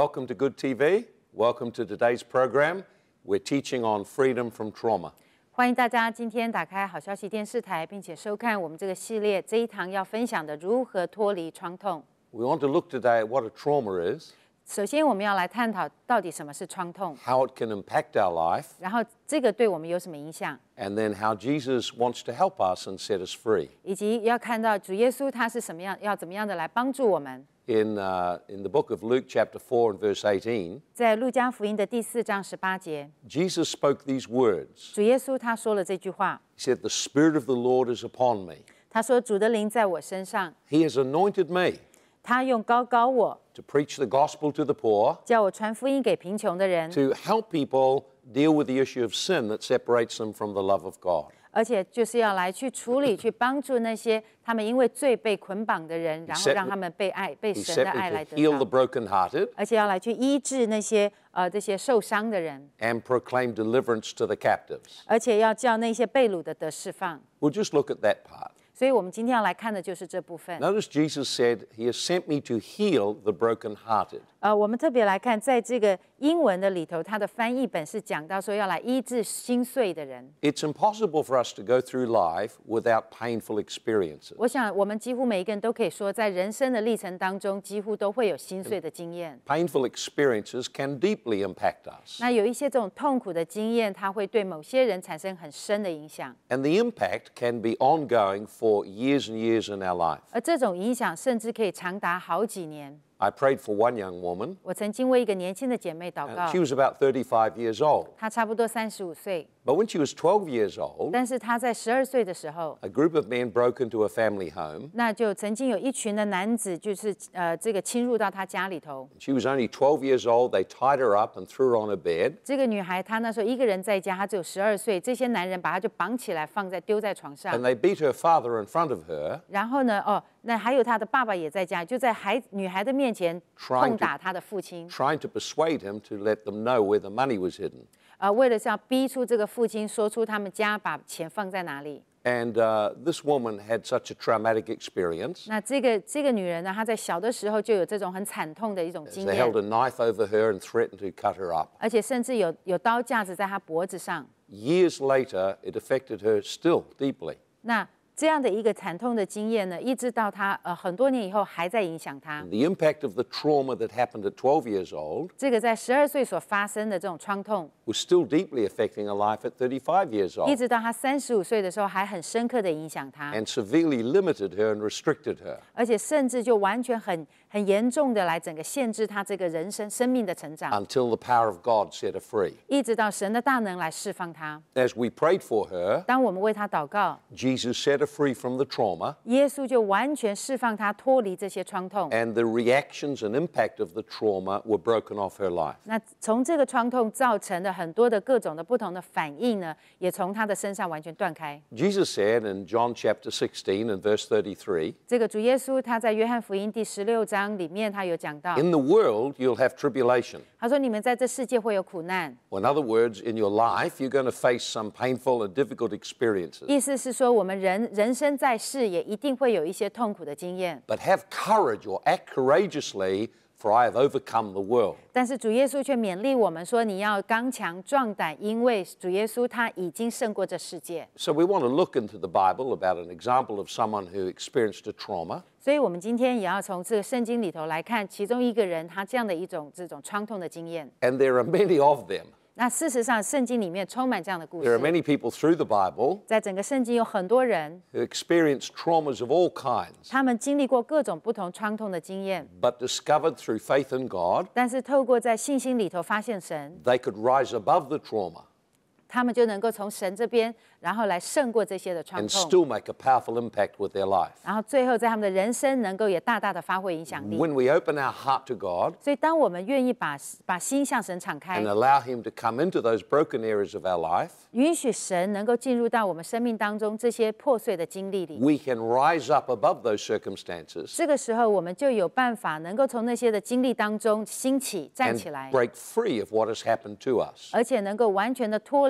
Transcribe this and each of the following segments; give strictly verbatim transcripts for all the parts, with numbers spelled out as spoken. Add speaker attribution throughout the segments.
Speaker 1: Welcome to Good T V. Welcome to today's program. We're teaching on freedom from trauma.
Speaker 2: 欢迎大家今天打开好消息电视台，并且收看我们这个系列这一堂要分享的如何脱离创痛。
Speaker 1: We want to look today at what a trauma is,
Speaker 2: 首先，我们要来探讨到底什么是创痛，
Speaker 1: how it can impact our life,
Speaker 2: 然后这个对我们有什么影响，
Speaker 1: and then how Jesus wants to help us and set us free.
Speaker 2: 以及要看到主耶稣他是什么样，要怎么样的来帮助我们。
Speaker 1: In, uh, in the book of Luke, chapter four and verse eighteen,
Speaker 2: 在路加福音的第四章十八节，
Speaker 1: Jesus spoke these words.
Speaker 2: 主耶稣他说了这句话，
Speaker 1: He said, "The Spirit of the Lord is upon me.
Speaker 2: 他说：“主的灵在我身上，
Speaker 1: He has anointed me
Speaker 2: 他用膏膏我，
Speaker 1: to preach the gospel to the poor,
Speaker 2: 叫我传福音给贫穷的人，
Speaker 1: to help people deal with the issue of sin that separates them from the love of God."
Speaker 2: 而且就是要来去处理、去帮助那些他们因为罪被捆绑的人，然后
Speaker 1: set
Speaker 2: 让他们被爱、被
Speaker 1: He
Speaker 2: 神
Speaker 1: sent
Speaker 2: 的爱
Speaker 1: me
Speaker 2: 来
Speaker 1: to
Speaker 2: 得
Speaker 1: heal the
Speaker 2: 到，
Speaker 1: brokenhearted
Speaker 2: 而且要来去医治那些呃这些受伤的人，
Speaker 1: and proclaim deliverance to the captives.
Speaker 2: 而且要叫那些被掳的得释放。
Speaker 1: We'll just look at that part.
Speaker 2: 所以我们今天要来看的就是这部分。
Speaker 1: Notice Jesus said, "He has sent me to heal the brokenhearted."
Speaker 2: 呃，我们特别来看，在这个英文的里头，它的翻译本是讲到说要来医治心碎的人。
Speaker 1: It's impossible for us to go through life without painful experiences.
Speaker 2: 我想，我们几乎每一个人都可以说，在人生的历程当中，几乎都会有心碎的经验。
Speaker 1: Painful experiences can deeply impact us.
Speaker 2: 那有一些这种痛苦的经验，它会对某些人产生很深的影响，
Speaker 1: And the impact can be ongoing for years and years in our life.
Speaker 2: 而这种影响甚至可以长达好几年。
Speaker 1: I prayed for one young woman.
Speaker 2: 我曾经为一个年轻的姐妹祷
Speaker 1: Uh,
Speaker 2: 告
Speaker 1: She，was about thirty-five years old.
Speaker 2: 她差不多三十五岁，
Speaker 1: But when she was twelve years old,
Speaker 2: 但是她在十二岁的时候，
Speaker 1: a group of men broke into a family home.
Speaker 2: 那就曾经有一群的男子，就是呃这个侵入到她家里头。
Speaker 1: She was only twelve years old. They tied her up and threw her on a bed.
Speaker 2: 这个女孩她那时候一个人在家，她只有十二岁，这些男人把她就绑起来，放在丢在床上
Speaker 1: And。they beat her father in front of her,
Speaker 2: 然后呢，哦，那还有她的爸爸也在家，就在孩女孩的面前
Speaker 1: Trying to-
Speaker 2: 痛打她的父亲。
Speaker 1: trying to persuade him to let them know where the money was hidden.
Speaker 2: 呃，为了是要逼出这个父亲说出他们家把钱放在哪里。
Speaker 1: And uh, this woman had such a traumatic experience.
Speaker 2: 那这个这个女人呢，她在小的时候就有这种很惨痛的一种经
Speaker 1: They
Speaker 2: 验
Speaker 1: held，a knife over her and threatened to cut her up.
Speaker 2: 而且甚至有有刀架子在她脖子上。
Speaker 1: Years later, it affected her still deeply.
Speaker 2: 那这样的一个惨痛的经验呢，一直到她呃很多年以后还在影响她。
Speaker 1: The impact of the trauma that happened at twelve years old
Speaker 2: 这个在十二岁所发生的这种创痛，
Speaker 1: was still deeply affecting her life at thirty-five years
Speaker 2: 一
Speaker 1: old
Speaker 2: 直到她三十五岁的时候，还很深刻的影响她，
Speaker 1: and severely limited her and restricted her.
Speaker 2: 而且甚至就完全很很严重的来整个限制她这个人生生命的成长，
Speaker 1: Until the power of God set her free.
Speaker 2: 一直到神的大能来释放她。
Speaker 1: As we prayed for her,
Speaker 2: 当我们为她祷告，
Speaker 1: Jesus set her free from the trauma,
Speaker 2: 耶稣就完全释放她脱离这些创痛。
Speaker 1: and the reactions and impact of the trauma were broken off her life.
Speaker 2: 那从这个创痛造成的很多的各种的不同的反应呢，也从她的身上完全断开。
Speaker 1: Jesus said in John chapter sixteen and verse thirty-three,
Speaker 2: 这个主耶稣他在约翰福音第十六章里面，他有讲到，
Speaker 1: "In the world you'll have tribulation."
Speaker 2: 他说：“你们在这世界会有苦难。”
Speaker 1: Or in other words, in your life you're going to face some painful and difficult experiences.
Speaker 2: 意思是说，我们人人生在世也一定会有一些痛苦的经验，
Speaker 1: But have courage or act courageously, for I have overcome the world.
Speaker 2: 但是主耶稣却勉励我们说：“你要刚强壮胆，因为主耶稣他已经胜过这世界。
Speaker 1: So we want to look into the Bible about an example of someone who experienced a trauma. ”
Speaker 2: 所以，我们今天也要从这个圣经里头来看，其中一个人他这样的一种这种创痛的经验。
Speaker 1: And there are many of them.
Speaker 2: 那事实上，圣经里面充满这样的故
Speaker 1: There are
Speaker 2: 事。
Speaker 1: many people through the Bible
Speaker 2: 在整个圣经有很多人，
Speaker 1: who experience traumas of all kinds,
Speaker 2: 他们经历过各种不同创痛的经验，
Speaker 1: but discovered through faith in God,
Speaker 2: 但是透过在信心里头发现神，
Speaker 1: they could rise above the trauma
Speaker 2: 他们就能够从神这边，然后来胜过这些的创
Speaker 1: and
Speaker 2: 痛，
Speaker 1: still make a powerful impact with their life.
Speaker 2: 然后最后在他们的人生能够也大大的发挥影响力。
Speaker 1: When we open our heart to God
Speaker 2: 所以，当我们愿意把把心向神敞开
Speaker 1: and，allow Him to come into those broken areas of our life,
Speaker 2: 允许神能够进入到我们生命当中这些破碎的经历里，
Speaker 1: we can rise up above those circumstances
Speaker 2: 这个时候我们就有办法能够从那些的经历当中兴起站起
Speaker 1: and
Speaker 2: 来，
Speaker 1: break free of what has happened to us.
Speaker 2: 而且能够完全的脱离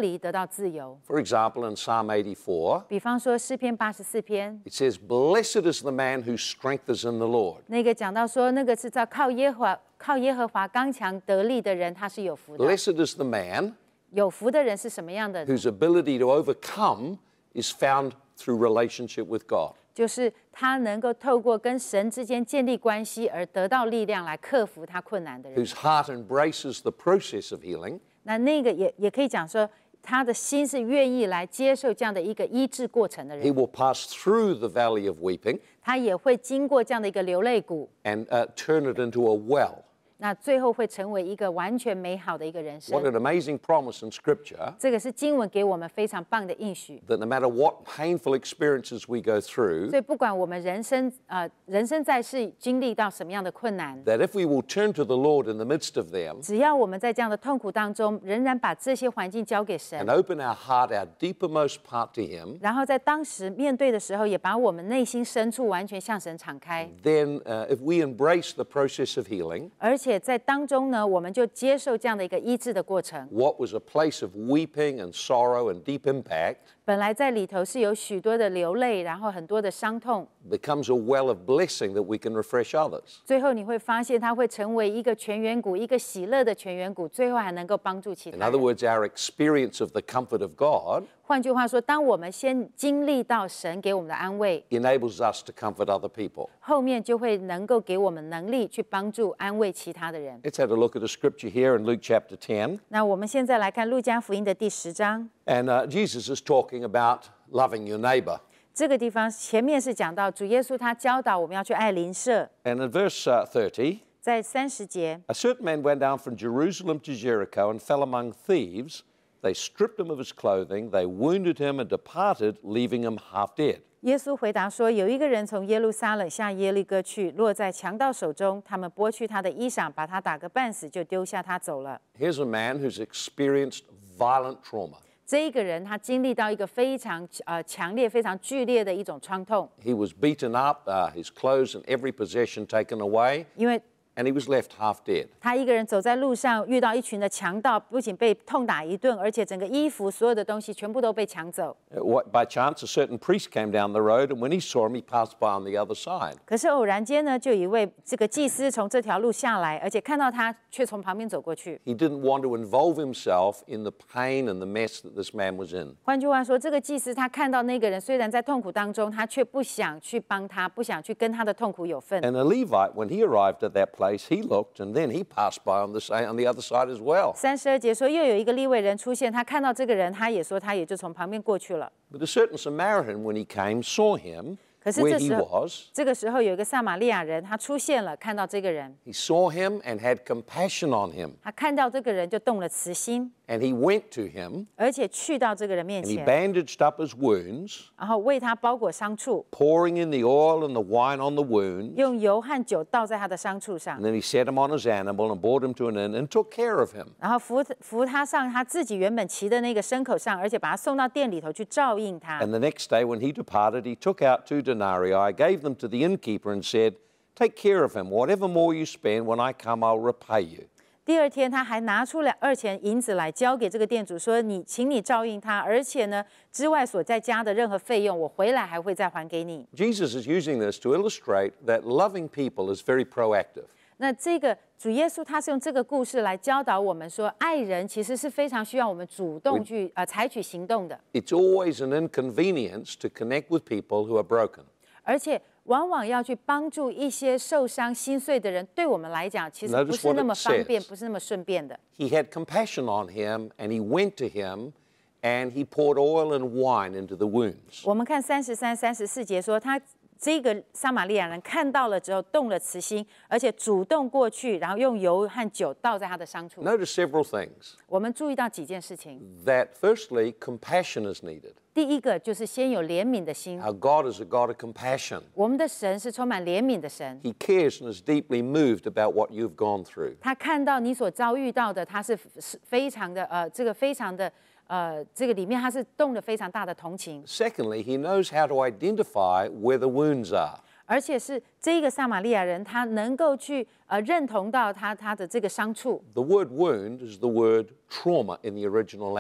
Speaker 2: 离，得到自由。
Speaker 1: For example, in Psalm eighty-four,
Speaker 2: 比方说诗篇八十四篇，
Speaker 1: it says, "Blessed is the man whose strength is in the Lord."
Speaker 2: 那个讲到说，那个是在靠耶和华靠耶和华刚强得力的人，他是有福的。
Speaker 1: Blessed is the man
Speaker 2: 有福的人是什么样的？
Speaker 1: whose ability to overcome is found through relationship with God.
Speaker 2: 就是他能够透过跟神之间建立关系而得到力量来克服他困难的人。
Speaker 1: Whose heart embraces the process of healing
Speaker 2: 那那个也也可以讲说，他的心是愿意来接受这样的一个医治过程的
Speaker 1: He
Speaker 2: 人，
Speaker 1: will pass through the valley of weeping
Speaker 2: 他也会经过这样的一个流泪谷，
Speaker 1: and uh, turn it into a well.
Speaker 2: 那最后会成为一个完全美好的一个人
Speaker 1: What
Speaker 2: 生。
Speaker 1: an amazing promise in Scripture
Speaker 2: 这个是经文给我们非常棒的应许。
Speaker 1: that no matter what painful experiences we go through,
Speaker 2: 所以不管我们人生呃人生在世经历到什么样的困难，
Speaker 1: that if we will turn to the Lord in the midst of them
Speaker 2: 只要我们在这样的痛苦当中，仍然把这些环境交给神
Speaker 1: and，open our heart, our deepermost part to Him,
Speaker 2: 然后在当时面对的时候，也把我们内心深处完全向神敞开，
Speaker 1: then uh, if we embrace the process of healing,
Speaker 2: 而且在当中呢，我们就接受这样的一个医治的过程。
Speaker 1: what was a place of weeping and sorrow and deep impact
Speaker 2: 本来在里头是有许多的流泪，然后很多的伤痛，
Speaker 1: becomes a well of blessing that we can refresh others.
Speaker 2: 最后你会发现它会成为一个泉源谷，一个喜乐的泉源谷，最后还能够帮助其
Speaker 1: In
Speaker 2: 他
Speaker 1: other
Speaker 2: 人。
Speaker 1: words, our experience of the comfort of God
Speaker 2: 换句话说，当我们先经历到神给我们的安慰，
Speaker 1: enables us to comfort other people.
Speaker 2: 后面就会能够给我们能力去帮助安慰其他的人。
Speaker 1: Let's have a look at a scripture here in Luke chapter ten.
Speaker 2: 那我们现在来看路加福音的第十章，
Speaker 1: And uh, Jesus is talking about loving your neighbor.
Speaker 2: 这个地方前面是讲到主耶稣他教导我们要去爱邻舍，
Speaker 1: And in verse uh, thirty,
Speaker 2: 在三十节，
Speaker 1: a certain man went down from Jerusalem to Jericho and fell among thieves. They stripped him of his clothing, they wounded him and departed, leaving him half dead.
Speaker 2: 耶稣回答说：“有一个人从耶路撒冷下耶利哥去，落在强盗手中，他们剥去他的衣裳，把他打个半死，就丢下他走了。”
Speaker 1: Here's a man who's experienced violent trauma.
Speaker 2: 这一个人他经历到一个非常呃强烈、非常剧烈的一种创痛，
Speaker 1: He was beaten up, uh, his clothes and every possession taken away,
Speaker 2: 因为
Speaker 1: and he was left half dead.
Speaker 2: 他一个人走在路上，遇到一群的强盗，不仅被痛打一顿，而且整个衣服、所有的东西全部都被抢走。
Speaker 1: Uh, what- By chance, a certain priest came down the road, and when he saw him, he passed by on the other side.
Speaker 2: 可是偶然间呢，就有一位这个祭司从这条路下来，而且看到他，却从旁边走过去。
Speaker 1: He didn't want to involve himself in the pain and the mess that this man was in.
Speaker 2: 换句话说，这个祭司他看到那个人虽然在痛苦当中，他却不想去帮他，不想去跟他的痛苦有份。
Speaker 1: And the Levite, when he arrived at that place, he looked, and then he passed by on the, sa- on the other side as well.
Speaker 2: 三十二节说，又有一个利未人出现，他看到这个人，他也说他也就从旁边过去了。
Speaker 1: But a certain Samaritan, when he came, saw him
Speaker 2: 可是
Speaker 1: where
Speaker 2: 这
Speaker 1: he
Speaker 2: 时候，
Speaker 1: was.
Speaker 2: 这个时候有一个撒玛利亚人，他出现了，看到这个人，
Speaker 1: He saw him and had compassion on him.
Speaker 2: 他看到这个人就动了慈心，
Speaker 1: And he went to him
Speaker 2: 而且去到这个人面
Speaker 1: and he
Speaker 2: 前，
Speaker 1: bandaged up his wounds,
Speaker 2: 然后为他包裹伤处，
Speaker 1: pouring in the oil and the wine on the wounds.
Speaker 2: 用油和酒倒在他的伤处上
Speaker 1: And，then he set him on his animal and brought him to an inn and took care of him.
Speaker 2: 然后扶扶他上他自己原本骑的那个牲口上，而且把他送到店里头去照应他。
Speaker 1: And the next day when he departed, he took out two denarii, gave them to the innkeeper and said, "Take care of him. Whatever more you spend, when I come, I'll repay you."
Speaker 2: 第二天，他还拿出了二钱银子来交给这个店主，说：“你，请你照应他，而且呢，之外所再加的任何费用，我回来还会再还给你。”
Speaker 1: Jesus is using this to illustrate that loving people is very proactive.
Speaker 2: 那这个主耶稣他是用这个故事来教导我们说，爱人其实是非常需要我们主动去呃采取行动的，
Speaker 1: It's always an inconvenience to connect with people who are broken.
Speaker 2: 而且往往要去帮助一些受伤心碎的人，对我们来讲其实
Speaker 1: Notice
Speaker 2: 不是那么
Speaker 1: what it
Speaker 2: 方便，
Speaker 1: says.
Speaker 2: 不是那么顺便的。
Speaker 1: He had compassion on him and he went to him and he poured oil and wine into the wounds.
Speaker 2: 我们看三十三、三十四节说，他这个撒玛利亚人看到了之后动了慈心，而且主动过去，然后用油和酒倒在他的伤处。
Speaker 1: Notice several things.
Speaker 2: 我们注意到几件事情。
Speaker 1: That firstly, compassion is needed.
Speaker 2: 第一个就是先有怜悯的心，
Speaker 1: Our God is a God of compassion.
Speaker 2: 我们的神是充满怜悯的神。
Speaker 1: He cares and is deeply moved about what you've gone through.
Speaker 2: 他看到你所遭遇到的，他是是非常的呃，这个非常的呃，这个里面他是动了非常大的同情，
Speaker 1: Secondly, he knows how to identify where the wounds are.
Speaker 2: 而且是这个撒玛利亚人，他能够去呃认同到他他的这个伤处。
Speaker 1: The word wound is the word trauma in the original language.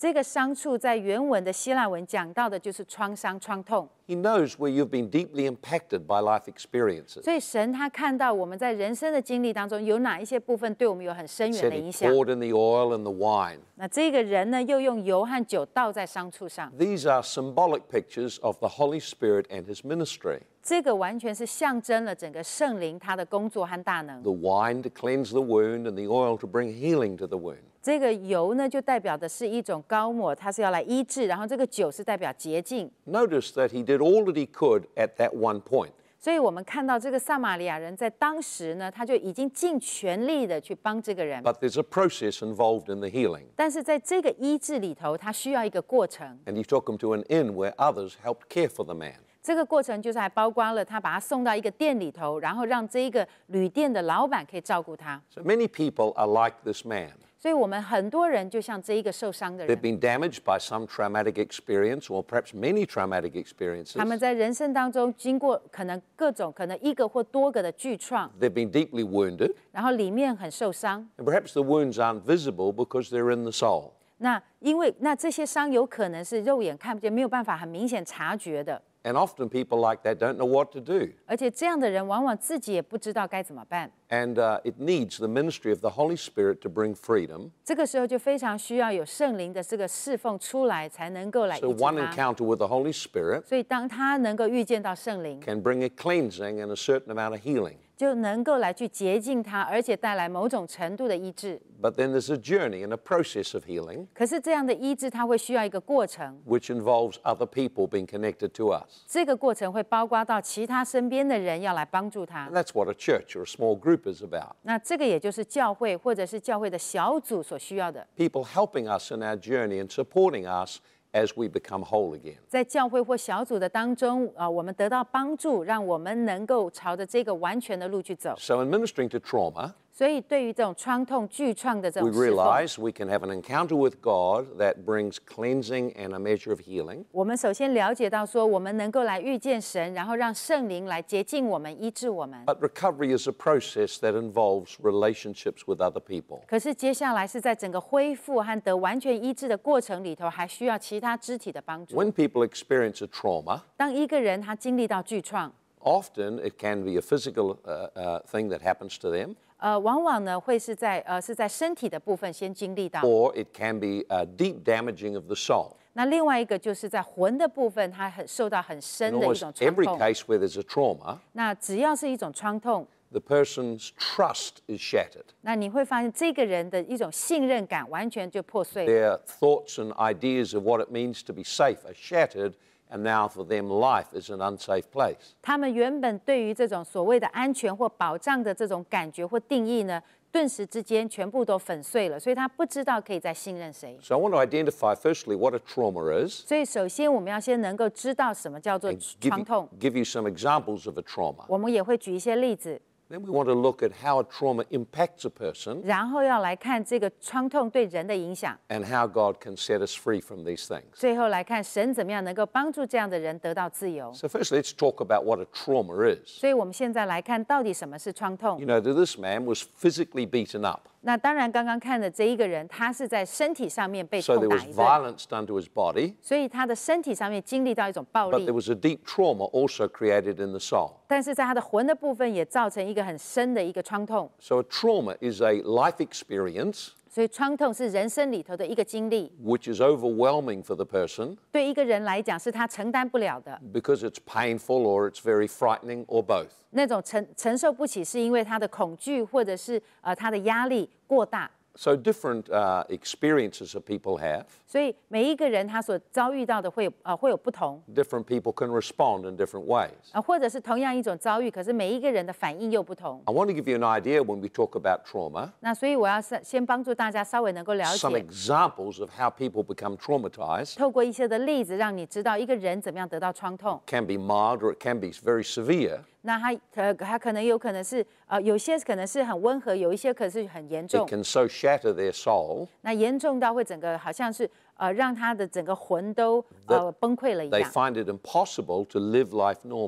Speaker 2: 这个伤处在原文的希腊文讲到的就是创伤、创痛。
Speaker 1: He knows where you've been deeply impacted by life experiences.
Speaker 2: 所以神他看到我们在人生的经历当中有哪一些部分对我们有很深
Speaker 1: He
Speaker 2: 远
Speaker 1: said
Speaker 2: 的
Speaker 1: he
Speaker 2: 影响。
Speaker 1: poured in the oil and the wine.
Speaker 2: 那这个人呢，又用油和酒倒在伤处上。
Speaker 1: These are symbolic pictures of the Holy Spirit and his ministry.
Speaker 2: 这个完全是象征了整个圣灵他的工作和大能。
Speaker 1: The wine to cleanse the wound and the oil to bring healing to the wound.
Speaker 2: 这个油呢，就代表的是一种膏抹，它是要来医治；然后这个酒是代表洁净。
Speaker 1: Notice that he did all that he could at that one point.
Speaker 2: 所以我们看到这个撒玛利亚人在当时呢，他就已经尽全力的去帮这个人。
Speaker 1: But there's a process involved in the healing.
Speaker 2: 但是在这个医治里头，他需要一个过程。
Speaker 1: And he took him to an inn where others helped care for the man.
Speaker 2: 这个过程就是还包括了他把他送到一个店里头，然后让这一个旅店的老板可以照顾他。
Speaker 1: So many people are like this man.
Speaker 2: 所以我们很多人就像这一个受伤的
Speaker 1: They've
Speaker 2: 人，
Speaker 1: been damaged by some traumatic experience or perhaps many traumatic experiences.
Speaker 2: 他们在人生当中经过可能各种可能一个或多个的剧创，
Speaker 1: They've been deeply wounded.
Speaker 2: 然后里面很受伤。
Speaker 1: And perhaps the wounds aren't visible because they're in the soul.
Speaker 2: 那因为那这些伤有可能是肉眼看不见，没有办法很明显察觉的。
Speaker 1: And often people like that don't know what to do.
Speaker 2: 而且这样的人往往自己也不知道该怎么办。
Speaker 1: And uh, it needs the ministry of the Holy Spirit to bring freedom.
Speaker 2: 这个时候就非常需要有圣灵的这个侍奉出来，才能够来
Speaker 1: So
Speaker 2: 医治
Speaker 1: one
Speaker 2: 他。
Speaker 1: encounter with the Holy Spirit
Speaker 2: 所以当他能够遇见到圣灵，
Speaker 1: can bring a cleansing and a certain amount of healing.
Speaker 2: 就能够来去洁净他，而且带来某种程度的医治。
Speaker 1: But then there's a journey and a process of healing
Speaker 2: 可是这样的医治，它会需要一个过程，
Speaker 1: which involves other people being connected to us.
Speaker 2: 这个过程会包括到其他身边的人要来帮助他
Speaker 1: And。that's what a church or a small group is about.
Speaker 2: 那这个也就是教会或者是教会的小组所需要的。
Speaker 1: People helping us in our journey and supporting us as we become whole again.
Speaker 2: 在教会或小组的当中，啊、我们得到帮助，让我们能够朝着这个完全的路去走。
Speaker 1: So in ministering to trauma,
Speaker 2: 所以，对于这种创痛、剧创的这
Speaker 1: we
Speaker 2: 种侍奉，
Speaker 1: realize we can have an encounter with God that brings cleansing and a measure of healing.
Speaker 2: 我们首先了解到说，我们能够来遇见神，然后让圣灵来洁净我们、医治我们。
Speaker 1: But recovery is a process that involves relationships with other people.
Speaker 2: 可是接下来是在整个恢复和得完全医治的过程里头，还需要其他肢体的帮助。
Speaker 1: When people experience a trauma,
Speaker 2: 当一个人他经历到剧创，
Speaker 1: often it can be a physical uh, uh, thing that happens to them,
Speaker 2: 呃，往往呢会是在呃是在身体的部分先经历到，
Speaker 1: or it can be a deep damaging of the soul.
Speaker 2: 那另外一个就是在魂的部分，它很受到很
Speaker 1: In
Speaker 2: 深的一
Speaker 1: almost
Speaker 2: 种创
Speaker 1: every
Speaker 2: 痛。
Speaker 1: case where there's a trauma,
Speaker 2: 那只要是一种创痛，
Speaker 1: the person's trust is shattered.
Speaker 2: 那你会发现这个人的一种信任感完全就破碎了。
Speaker 1: Their thoughts and ideas of what it means to be safe are shattered, and now for them life is an unsafe place.
Speaker 2: 他们原本对于这种所谓的安全或保障的这种感觉或定义呢，顿时之间全部都粉碎了，所以他不知道可以再信任谁。
Speaker 1: So I want to identify firstly what a trauma is,
Speaker 2: 所以首先我们要先能够知道什么叫做
Speaker 1: give
Speaker 2: 创
Speaker 1: you,
Speaker 2: 痛，
Speaker 1: give you some examples of a trauma.
Speaker 2: 我们也会举一些例子，
Speaker 1: Then we want to look at how a trauma impacts a person
Speaker 2: 然后要来看这个创痛对人的影响，
Speaker 1: and how God can set us free from these things.
Speaker 2: 最后来看神怎么样能够帮助这样的人得到自由。
Speaker 1: So first let's talk about what a trauma is.
Speaker 2: 所以我们现在来看到底什么是创痛
Speaker 1: You。know, that this man was physically beaten up.
Speaker 2: 那当然，刚刚看的这一个人，他是在身体上面被
Speaker 1: So
Speaker 2: 痛
Speaker 1: there
Speaker 2: 打
Speaker 1: was
Speaker 2: 一顿，
Speaker 1: violence done to his body,
Speaker 2: 所以他的身体上面经历到一种暴
Speaker 1: but
Speaker 2: 力
Speaker 1: there，was a deep trauma also created in the soul.
Speaker 2: 但是在他的魂的部分也造成一个很深的一个创痛。
Speaker 1: So a trauma is a life experience
Speaker 2: 所以创痛是人生里头的一个经历，
Speaker 1: which is overwhelming for the person
Speaker 2: 对一个人来讲是他承担不了的，
Speaker 1: because it's painful or it's very frightening or both.
Speaker 2: 那种承承受不起，是因为他的恐惧或者是呃他的压力过大。
Speaker 1: So different uh, experiences that people have,
Speaker 2: 所以每一个人他所遭遇到的会有呃会有不同，
Speaker 1: different people can respond in different ways.
Speaker 2: 呃或者是同样一种遭遇，可是每一个人的反应又不同。
Speaker 1: I want to give you an idea when we talk about trauma,
Speaker 2: 那所以我要先先帮助大家稍微能够了
Speaker 1: some
Speaker 2: 解，
Speaker 1: examples of how people become traumatized.
Speaker 2: 透过一些的例子，让你知道一个人怎么样得到创痛。
Speaker 1: Can be mild or it can be very severe.
Speaker 2: 那他呃他可能有可能是呃有些可能是很温和，有一些可是很严重
Speaker 1: It。can so shatter their soul
Speaker 2: 那严重到会整个好像是呃让他的整个魂都呃崩溃了一
Speaker 1: they
Speaker 2: 样，
Speaker 1: find it impossible to live life normally.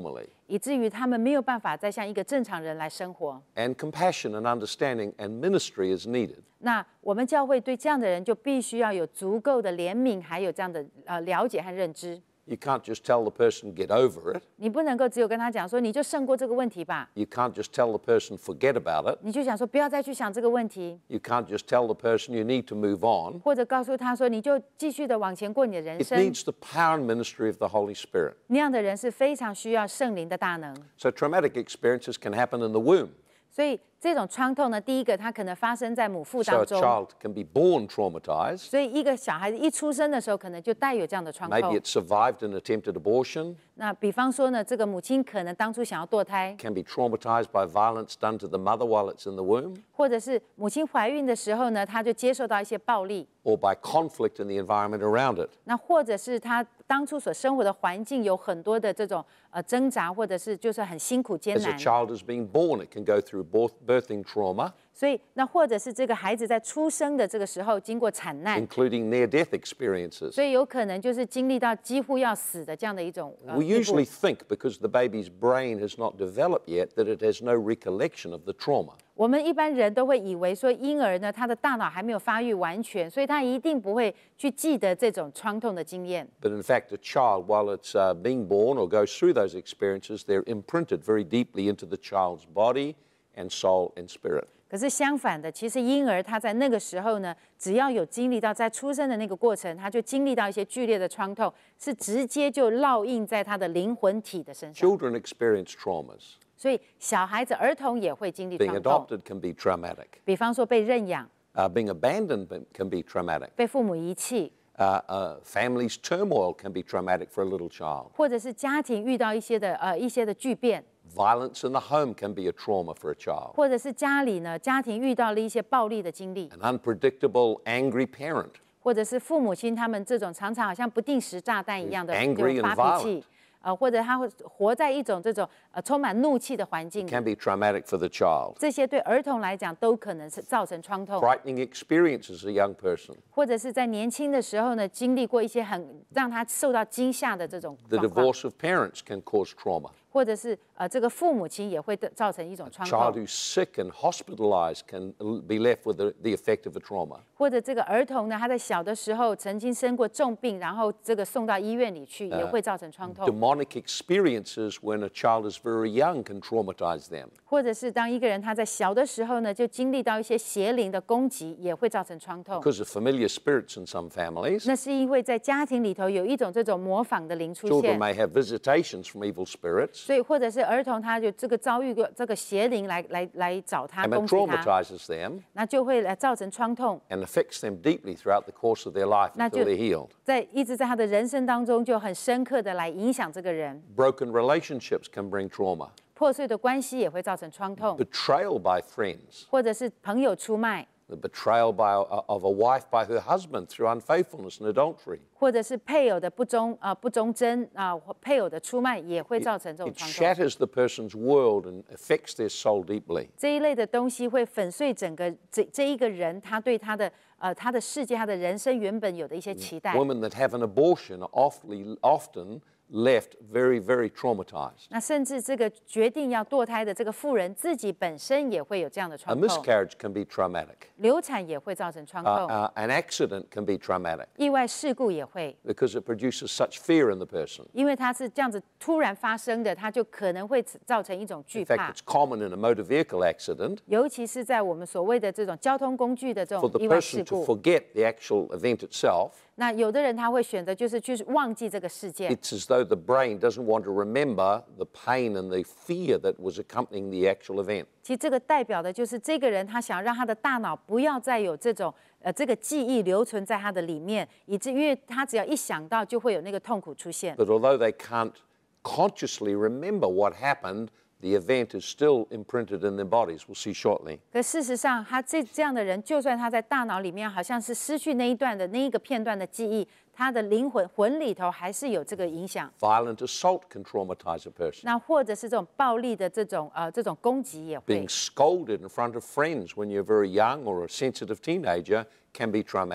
Speaker 2: 以至于他们没有办法再像一个正常人来生活。
Speaker 1: And compassion and understanding and ministry is needed.
Speaker 2: 那我们教会对这样的人就必须要有足够的怜悯，还有这样的呃了解和认知。
Speaker 1: You can't just tell the person get over it.
Speaker 2: 你不能够只有跟他讲说你就胜过这个问题吧。
Speaker 1: You can't just tell the person forget about it.
Speaker 2: 你就想说不要再去想这个问题。
Speaker 1: You can't just tell the person you need to move on.
Speaker 2: 或者告诉他说你就继续的往前过你的人
Speaker 1: It
Speaker 2: 生。
Speaker 1: needs the power and ministry of the Holy Spirit.
Speaker 2: 那样的人是非常需要圣灵的大能。
Speaker 1: So traumatic experiences can happen in the womb.
Speaker 2: 所以这种创痛呢，第一个它可能发生在母腹
Speaker 1: So
Speaker 2: 当
Speaker 1: a
Speaker 2: 中。
Speaker 1: child can be born traumatized.
Speaker 2: 所以一个小孩子一出生的时候，可能就带有这样的创
Speaker 1: Maybe
Speaker 2: 痛。
Speaker 1: it survived an attempted abortion.
Speaker 2: 那比方说呢，这个母亲可能当初想要堕胎，
Speaker 1: Can be traumatized by violence done to the mother while it's in the womb.
Speaker 2: 或者是母亲怀孕的时候呢，她就接受到一些暴力。
Speaker 1: Or by conflict in the environment around it.
Speaker 2: 那或者是她当初所生活的环境有很多的这种呃挣扎，或者是就是很辛苦艰
Speaker 1: As a
Speaker 2: 难。
Speaker 1: child is being born, it can go through birth, birthing trauma,
Speaker 2: 所以那或者是这个孩子在出生的这个时候经过惨难，
Speaker 1: including near-death experiences.
Speaker 2: 所以有可能就是经历到几乎要死的这样的一种呃
Speaker 1: We
Speaker 2: 地步
Speaker 1: usually think because the baby's brain has not developed yet that it has no recollection of the trauma.
Speaker 2: 我们一般人都会以为说婴儿呢，他的大脑还没有发育完全，所以他一定不会去记得这种创痛的经验。
Speaker 1: But in fact, a child, while it's uh, being born or goes through those experiences, they're imprinted very deeply into the child's body and soul and spirit.
Speaker 2: 可是相反的，其实婴儿他在那个时候呢，只要有经历到在出生的那个过程，他就经历到一些剧烈的创痛，是直接就烙印在他的灵魂体的身上。
Speaker 1: Children experience traumas.
Speaker 2: 所以小孩子、儿童也会经历
Speaker 1: Being
Speaker 2: 创痛，
Speaker 1: adopted can be traumatic.
Speaker 2: 比方说被认养、
Speaker 1: Uh, being abandoned can be traumatic.
Speaker 2: 被父母遗弃，
Speaker 1: Uh, uh, family's turmoil can be traumatic for a little child.
Speaker 2: 或者是家庭遇到一些的呃一些的巨变，
Speaker 1: Violence in the home can be a trauma for a child.
Speaker 2: 或者是家里呢家庭遇到了一些暴力的经历，
Speaker 1: An unpredictable, angry parent.
Speaker 2: 或者是父母亲他们这种常常好像不定时炸弹一样的
Speaker 1: Angry
Speaker 2: 就
Speaker 1: and
Speaker 2: 发脾气，呃，或者他会活在一种这种呃充满怒气的环境里，
Speaker 1: Can be traumatic for the child.
Speaker 2: 这些对儿童来讲都可能是造成创痛，
Speaker 1: Frightening experiences as a young person.
Speaker 2: 或者是在年轻的时候呢经历过一些很让他受到惊吓的这种
Speaker 1: The
Speaker 2: 状况，
Speaker 1: divorce of parents can cause trauma.
Speaker 2: 或者是呃这个父母亲也会造成一种创
Speaker 1: Child
Speaker 2: 痛，
Speaker 1: who's sick and hospitalized can be left with the, the effect of a trauma.
Speaker 2: 或者这个儿童呢他在小的时候曾经生过重病，然后这个送到医院里去也会造成创痛，
Speaker 1: Demonic experiences when a child is very young can traumatize them.
Speaker 2: 或者是当一个人他在小的时候呢就经历到一些邪灵的攻击，也会造成创痛。
Speaker 1: Because of familiar spirits in some families,
Speaker 2: 那是因为在家庭里头有一种这种模仿的灵出
Speaker 1: children
Speaker 2: 现，
Speaker 1: may have visitations from evil spirits
Speaker 2: 所以或者是儿童他就这个遭遇过这个邪灵来来来找他
Speaker 1: and
Speaker 2: 攻
Speaker 1: it
Speaker 2: 击他，
Speaker 1: traumatizes them
Speaker 2: 那就会来造成创痛，
Speaker 1: and affects them deeply throughout the course of their life
Speaker 2: 那
Speaker 1: until
Speaker 2: 就
Speaker 1: they're healed.
Speaker 2: 在一直在他的人生当中就很深刻的来影响这个人。
Speaker 1: Broken relationships can bring trauma.
Speaker 2: 破碎的关系也会造成创痛，
Speaker 1: Betrayal by friends.
Speaker 2: 或者是朋友出卖，
Speaker 1: The betrayal by, of a wife by her husband through unfaithfulness and adultery.
Speaker 2: 或者是配偶的不忠啊、呃、不忠贞啊、或配偶的出卖也会造成这种
Speaker 1: It
Speaker 2: 创痛。
Speaker 1: shatters the person's world and affects their soul deeply.
Speaker 2: 这一类的东西会粉碎整个这这一个人他对他的呃他的世界他的人生原本有的一些期待。
Speaker 1: Women that have an abortion are often, often left very, very traumatized.
Speaker 2: 那甚至这个决定要堕胎的这个妇人自己本身也会有这样的
Speaker 1: A
Speaker 2: 创痛，
Speaker 1: miscarriage can be traumatic.
Speaker 2: 流产也会造成创
Speaker 1: Uh,
Speaker 2: 痛，
Speaker 1: uh, an accident can be traumatic
Speaker 2: 意外事故也会，
Speaker 1: because it produces such fear in the person.
Speaker 2: 因为它是这样子突然发生的，它就可能会造成一种惧
Speaker 1: In fact,
Speaker 2: 怕
Speaker 1: it's，common in a motor vehicle accident
Speaker 2: 尤其是在我们所谓的这种交通工具的这
Speaker 1: for
Speaker 2: 种
Speaker 1: the
Speaker 2: 意外
Speaker 1: person
Speaker 2: 事
Speaker 1: to
Speaker 2: 故。
Speaker 1: forget the actual event itself.
Speaker 2: 那有的人他会选择就是去忘记这个事件，
Speaker 1: It's as though the brain doesn't want to remember the pain and the fear that was accompanying the actual event.
Speaker 2: 其实这个代表的就是这个人他想让他的大脑不要再有这种呃这个记忆留存在他的里面，以至因为他只要一想到就会有那个痛苦出现。
Speaker 1: But although they can't consciously remember what happened, the event is still imprinted in their bodies. We'll see shortly.
Speaker 2: 可事实上，他这这样的人，就算他在大脑里面好像是失去那一段的那一个片段的记忆，他的灵魂魂里头还是有这个影响。
Speaker 1: Violent assault can traumatize a person.
Speaker 2: 那或者是这种暴力的这种呃这种攻击也会
Speaker 1: Being，scolded in front of friends when you're very young or a sensitive teenager can be traumatic.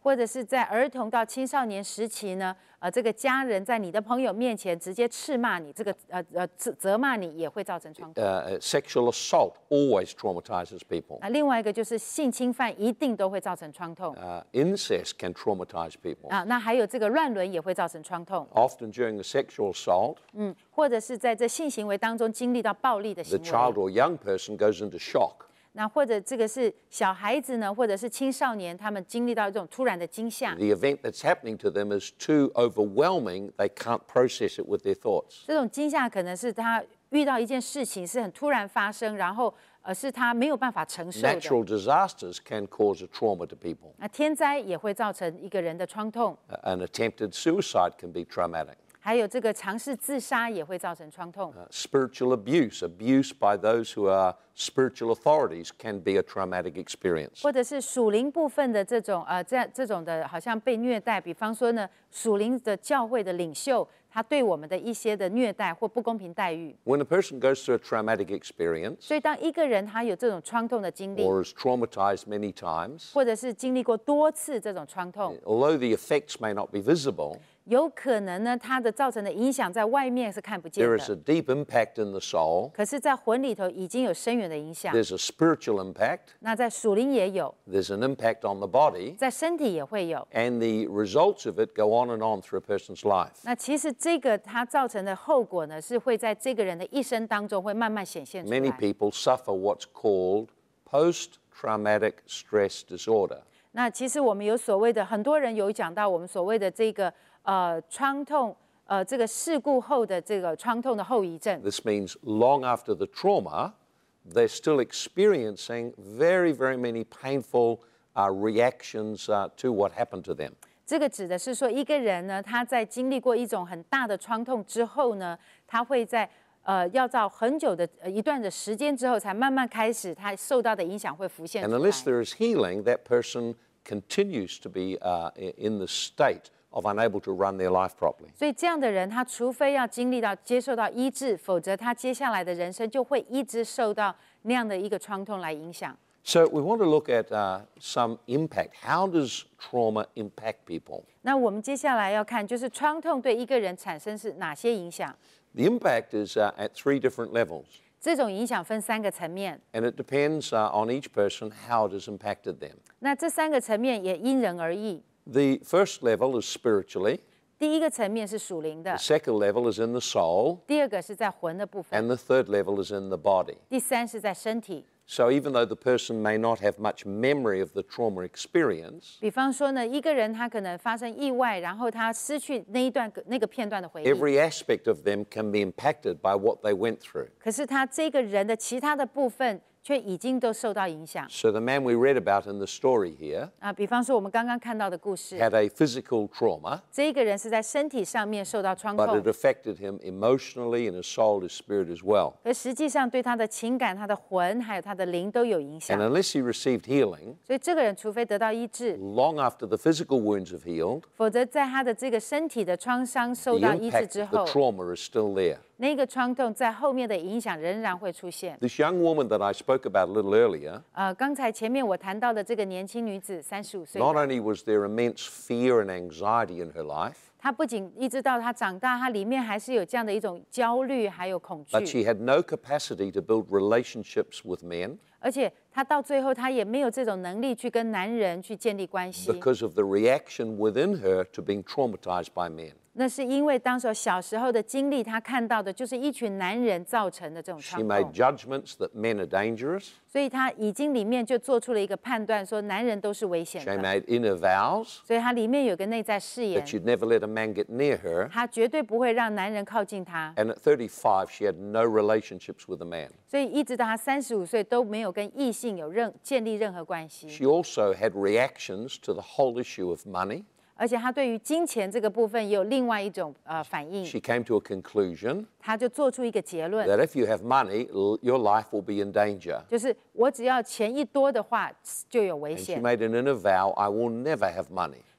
Speaker 2: 或者是在儿童到青少年时期呢，呃，这个家人在你的朋友面前直接斥骂你，这个呃呃责责骂你也会造成创痛。
Speaker 1: Uh, sexual assault always traumatizes people.
Speaker 2: 那另外一个就是性侵犯一定都会造成创痛。
Speaker 1: Uh, incest can traumatize people.
Speaker 2: 啊，那还有这个乱伦也会造成创痛。
Speaker 1: Often during the sexual assault,
Speaker 2: 嗯，或者是在这性行为当中经历到暴力的
Speaker 1: the
Speaker 2: 行
Speaker 1: child
Speaker 2: 为。
Speaker 1: or young person goes into shock.
Speaker 2: 那或者这个是小孩子呢，或者是青少年，他们经历到这种突然的惊吓。
Speaker 1: The event that's happening to them is too overwhelming, they can't process it with their thoughts.
Speaker 2: 这种惊吓可能是他遇到一件事情是很突然发生，然后呃是他没有办法承受的。
Speaker 1: Natural disasters can cause a trauma to people.
Speaker 2: 那天灾也会造成一个人的创痛，
Speaker 1: Uh, An attempted suicide can be traumatic.
Speaker 2: 还有这个尝试自杀也会造成创痛。
Speaker 1: Uh, spiritual abuse, abuse by those who are spiritual authorities can be a traumatic experience.
Speaker 2: 或者是属灵部分的这种呃这样这种的，好像被虐待，比方说呢，属灵的教会的领袖，他对我们的一些的虐待或不公平待遇。
Speaker 1: When a person goes through a traumatic experience
Speaker 2: 所以当一个人他有这种创痛的经历，
Speaker 1: or is traumatized many times,
Speaker 2: 或者是经历过多次这种创痛，
Speaker 1: although the effects may not be visible,
Speaker 2: 有可能呢，它的造成的影响在外面是看不见
Speaker 1: there is a
Speaker 2: 的，
Speaker 1: deep impact in the soul,
Speaker 2: 可是，在魂里头已经有深远的影响。
Speaker 1: there's a spiritual impact,
Speaker 2: 那在属灵也有，
Speaker 1: there's an impact on the body,
Speaker 2: 在身体也会有。
Speaker 1: and the results of it go on and on through a person's life.
Speaker 2: 那其实这个它造成的后果呢，是会在这个人的一生当中会慢慢显现出
Speaker 1: Many
Speaker 2: 来。
Speaker 1: people suffer what's called post-traumatic stress disorder.
Speaker 2: 那其实我们有所谓的，很多人有讲到我们所谓的这个呃创痛，呃这个事故后的这个创痛的后遗症。
Speaker 1: This means long after the trauma, they're still experiencing very, very many painful uh, reactions uh, to what happened to them.
Speaker 2: 这个指的是说，一个人呢，他在经历过一种很大的创痛之后呢，他会在呃要到很久的、呃、一段的时间之后，才慢慢开始他受到的影响会浮现
Speaker 1: And
Speaker 2: 出
Speaker 1: unless
Speaker 2: 来。
Speaker 1: there is healing, that person continues to be uh, i- in the state of unable to run their life properly.
Speaker 2: 所以这样的人，他除非要经历到接受到医治，否则他接下来的人生就会一直受到那样的一个创痛来影响。
Speaker 1: So we want to look at uh, some impact. How does trauma impact people?
Speaker 2: 那我们接下来要看，就是创痛对一个人产生是哪些影响？
Speaker 1: The impact is uh, at three different levels,
Speaker 2: 这种影响分三个层面，
Speaker 1: and it depends uh, on each person how it has impacted them.
Speaker 2: 那这三个层面也因人而异。
Speaker 1: The first level is spiritually,
Speaker 2: 第一个层面是属灵的
Speaker 1: the，second level is in the soul,
Speaker 2: 第二个是在魂的部分，
Speaker 1: and the third level is in the body.
Speaker 2: 第三是在身体。
Speaker 1: So even though the person may not have much memory of the trauma experience,
Speaker 2: 比方说呢，一个人他可能发生意外，然后他失去那一段那个片段的回忆，
Speaker 1: every aspect of them can be impacted by what they went through.
Speaker 2: 可是他这个人的其他的部分却已经都受到影响
Speaker 1: So the man we read about in the story here
Speaker 2: 啊。比方说我们刚刚看到的故事，
Speaker 1: had a physical trauma,
Speaker 2: 这一个人是在身体上面受到创
Speaker 1: but
Speaker 2: 痛
Speaker 1: it，affected him emotionally in his soul, his spirit as well.
Speaker 2: 而实际上对他的情感、他的魂还有他的灵都有影
Speaker 1: And
Speaker 2: 响。
Speaker 1: unless he received healing,
Speaker 2: 所以这个人除非得到医治，
Speaker 1: long after the physical wounds have healed,
Speaker 2: 否则在他的这个身体的创伤
Speaker 1: the
Speaker 2: 受到医治
Speaker 1: impact
Speaker 2: 之
Speaker 1: of the
Speaker 2: 后，
Speaker 1: trauma is still there.
Speaker 2: 那个创痛在后面的影响仍然会出现。
Speaker 1: This young woman that I spoke about a little earlier,
Speaker 2: 呃，刚才前面我谈到的这个年轻女子，三十五岁，
Speaker 1: not only was there immense fear and anxiety in her life,
Speaker 2: 她不仅一直到她长大，她里面还是有这样的一种焦虑还有恐
Speaker 1: but
Speaker 2: 惧，
Speaker 1: she had no capacity to build relationships with men
Speaker 2: 而且她到最后她也没有这种能力去跟男人去建立关系。
Speaker 1: because of the reaction within her to being traumatized by men.
Speaker 2: 那是因为当时候小时候的经历，她看到的就是一群男人造成的这种
Speaker 1: She
Speaker 2: 创
Speaker 1: made
Speaker 2: 痛，
Speaker 1: judgments that men are dangerous.
Speaker 2: 所以她已经里面就做出了一个判断，说男人都是危险
Speaker 1: She
Speaker 2: 的，
Speaker 1: made inner vows
Speaker 2: 所以她里面有个内在誓言
Speaker 1: that，she'd never let a man get near her.
Speaker 2: 她绝对不会让男人靠近她。
Speaker 1: And at thirty-five, she had no relationships with a man.
Speaker 2: 所以一直到她三十五岁都没有跟异性有任建立任何关系，
Speaker 1: She also had reactions to the whole issue of money.
Speaker 2: 而且她对于金钱这个部分也有另外一种呃反应，
Speaker 1: She came to a conclusion
Speaker 2: 她就做出一个结论，
Speaker 1: that if you have money, l- your life will be in danger.
Speaker 2: 就是我只要钱一多的话就有危
Speaker 1: And she
Speaker 2: 险，
Speaker 1: made an inner vow, I will never have money.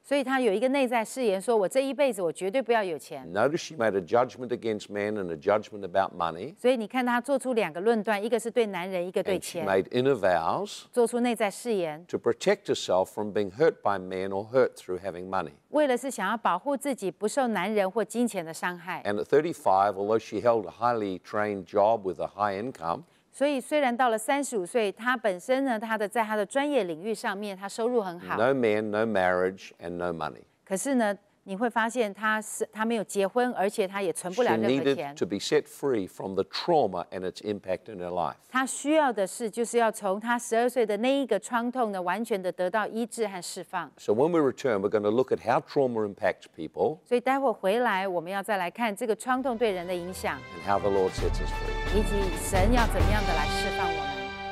Speaker 2: 所以他有一个内在誓言，说我这一辈子我绝对不要有钱。
Speaker 1: Notice she made a judgment against men and a judgment about money.
Speaker 2: 所以你看他做出两个论断，一个是对男人，一个对
Speaker 1: And she
Speaker 2: 钱，
Speaker 1: made inner vows
Speaker 2: 做出内在誓言，
Speaker 1: to protect herself from being hurt by men or hurt through having money.
Speaker 2: 为了是想要保护自己不受男人或金钱的伤害。
Speaker 1: And at thirty-five, although she held a highly trained job with a high income,
Speaker 2: 所以虽然到了三十五岁，他本身呢，他的在他的专业领域上面，他收入很好，
Speaker 1: no men, no marriage, and no money.
Speaker 2: 可是呢，你会发现他是他没有结婚，而且他也存不
Speaker 1: She
Speaker 2: 了任何
Speaker 1: needed
Speaker 2: 钱。
Speaker 1: to be set free from the trauma and its impact in her life.
Speaker 2: 他需要的是，就是要从他十二岁的那一个创痛呢，完全的得到医治和释放。
Speaker 1: So when we return, we're going to look at how trauma impacts people
Speaker 2: 所以待会儿回来，我们要再来看这个创痛对人的影响，
Speaker 1: and how the Lord sets us free.
Speaker 2: 以及神要怎么样的来释放我们。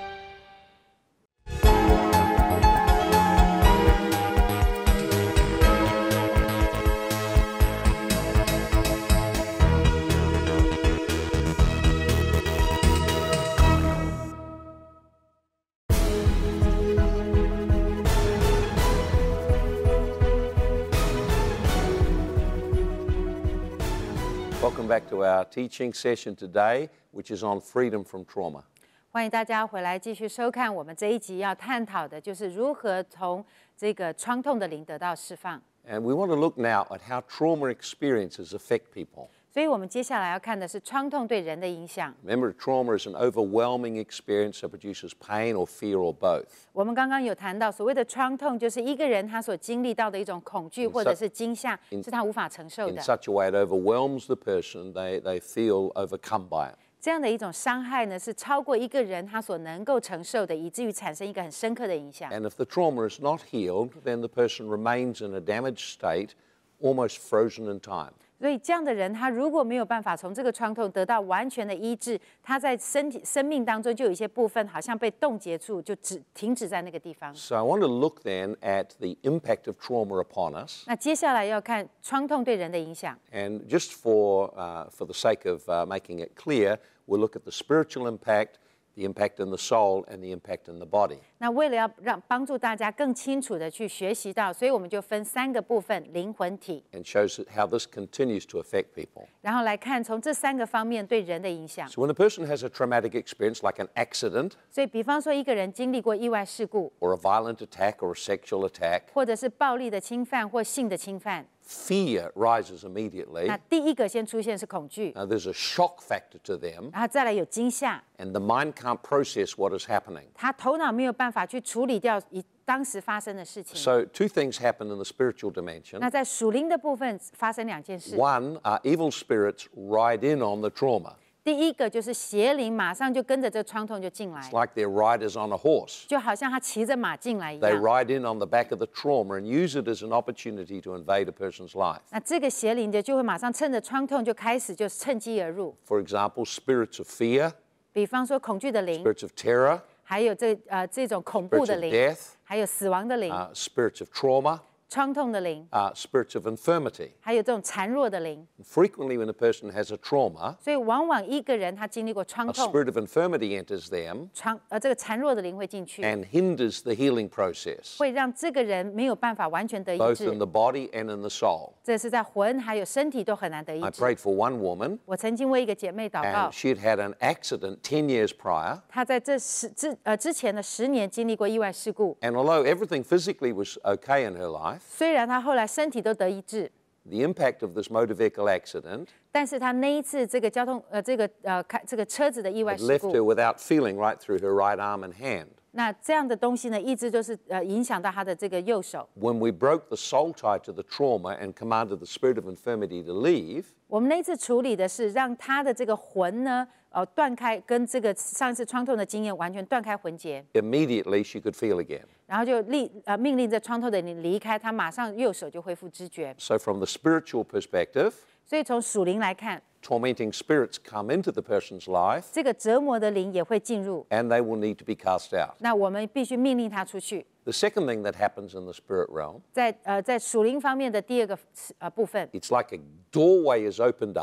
Speaker 1: Welcome back to our teaching session today, which is on freedom from trauma.
Speaker 2: 欢迎大家回来继续收看我们这一集要探讨的，就是如何从这个创痛的灵得到释放。
Speaker 1: And we want to look now at how trauma experiences affect people.
Speaker 2: 所以我们接下来要看的是创痛对人的影响。
Speaker 1: Remember, trauma is an overwhelming experience that produces pain or fear or both.
Speaker 2: 我们刚刚有谈到，所谓的创痛，就是一个人他所经历到的一种恐惧或者是惊吓，是他无法承受
Speaker 1: In
Speaker 2: 的。
Speaker 1: such a way, it overwhelms the person, they, they feel overcome by it.
Speaker 2: 这样的一种伤害呢，是超过一个人他所能够承受的，以至于产生一个很深刻的影响。
Speaker 1: And if the trauma is not healed, then the person remains in a damaged state, almost frozen in time.
Speaker 2: 所以这样的人，他如果没有办法从这个创痛得到完全的医治，他在身体生命当中就有一些部分好像被冻结住，就只停止在那个地方。
Speaker 1: So I want to look then at the impact of trauma upon us.
Speaker 2: 那接下来要看创痛对人的影响。
Speaker 1: And just for, uh, for the sake of uh, making it clear, we'll look at the spiritual impact, the impact in the soul, and the impact in the body.
Speaker 2: 那为了要让帮助大家更清楚的去学习到，所以我们就分三个部分：灵魂体，
Speaker 1: And shows how this continues to affect people.
Speaker 2: 然后来看从这三个方面对人的影响。
Speaker 1: So when a person has a traumatic experience like an accident
Speaker 2: 所以，比方说一个人经历过意外事故，
Speaker 1: or a violent attack or a sexual attack,
Speaker 2: 或者是暴力的侵犯或性的侵犯，
Speaker 1: fear rises immediately.
Speaker 2: 那第一个先出现是恐惧，
Speaker 1: Now there's a shock factor to them,
Speaker 2: 然后再来有惊吓，
Speaker 1: and the mind can't process what is happening.
Speaker 2: 他头脑没有办法去处理掉以当时发生的事情。
Speaker 1: So two things happen in the spiritual dimension.
Speaker 2: 那在属灵的部分发生两件事，
Speaker 1: One, uh, evil spirits ride in on the trauma.
Speaker 2: 第一个就是邪灵马上就跟着这个创痛就进来
Speaker 1: It's，like they're riders on a horse.
Speaker 2: 就好像他骑着马进来一
Speaker 1: They
Speaker 2: 样。
Speaker 1: ride in on the back of the trauma and use it as an opportunity to invade a person's life.
Speaker 2: 那这个邪灵的就会马上趁着创痛就开始就趁机而入，
Speaker 1: For example, spirits of fear,
Speaker 2: 比方说恐惧的灵，
Speaker 1: spirits of terror,
Speaker 2: 还有这呃这种恐怖
Speaker 1: spirits
Speaker 2: 的
Speaker 1: of
Speaker 2: 灵，
Speaker 1: death,
Speaker 2: 还有死亡的灵，
Speaker 1: uh, spirits of trauma,
Speaker 2: 创痛的灵，
Speaker 1: uh, spirits of infirmity.
Speaker 2: 还有这种孱弱的灵。
Speaker 1: Frequently, when a person has a trauma,
Speaker 2: 所以往往一个人他经历过创
Speaker 1: a
Speaker 2: 痛，
Speaker 1: spirit of infirmity enters them
Speaker 2: 创呃这个孱弱的灵会进去，
Speaker 1: and hinders the healing process,
Speaker 2: 会让这个人没有办法完全得医
Speaker 1: both
Speaker 2: 治
Speaker 1: in。the body and in the soul.
Speaker 2: 这是在魂还有身体都很难得医
Speaker 1: I
Speaker 2: 治。
Speaker 1: prayed for one woman,
Speaker 2: 我曾经为一个姐妹祷告
Speaker 1: and，she had had an accident ten years prior.
Speaker 2: 她在这十之呃之前的十年经历过意外事故，
Speaker 1: And although everything physically was okay in her life,
Speaker 2: 虽然她后来身体都得医治，
Speaker 1: the impact of this motor vehicle accident
Speaker 2: 但是她那一次这个交通呃这个呃开这个车子的意外
Speaker 1: had
Speaker 2: 事
Speaker 1: left her
Speaker 2: 故，
Speaker 1: without feeling right through her right arm and hand.
Speaker 2: 那这样的东西呢，一直都是呃影响到她的这个右手。
Speaker 1: When we broke the soul tie to the trauma and commanded the spirit of infirmity to leave,
Speaker 2: 我们那一次处理的是让她的这个魂呢，呃断开，跟这个上一次创痛的经验完全断开魂结，
Speaker 1: immediately she could feel again.
Speaker 2: 然后就立呃命令这创痛的人离开，她马上右手就恢复知觉。
Speaker 1: So from the spiritual perspective,
Speaker 2: 所以从属灵来看，
Speaker 1: tormenting spirits come into the person's life
Speaker 2: 这个折磨的灵也会进入，
Speaker 1: and they will need to be cast out.
Speaker 2: 那我们必须命令他出去。
Speaker 1: The second thing that happens in the spirit realm,
Speaker 2: 在呃在属灵方面的第二个呃部分，
Speaker 1: it's like a doorway is opened up,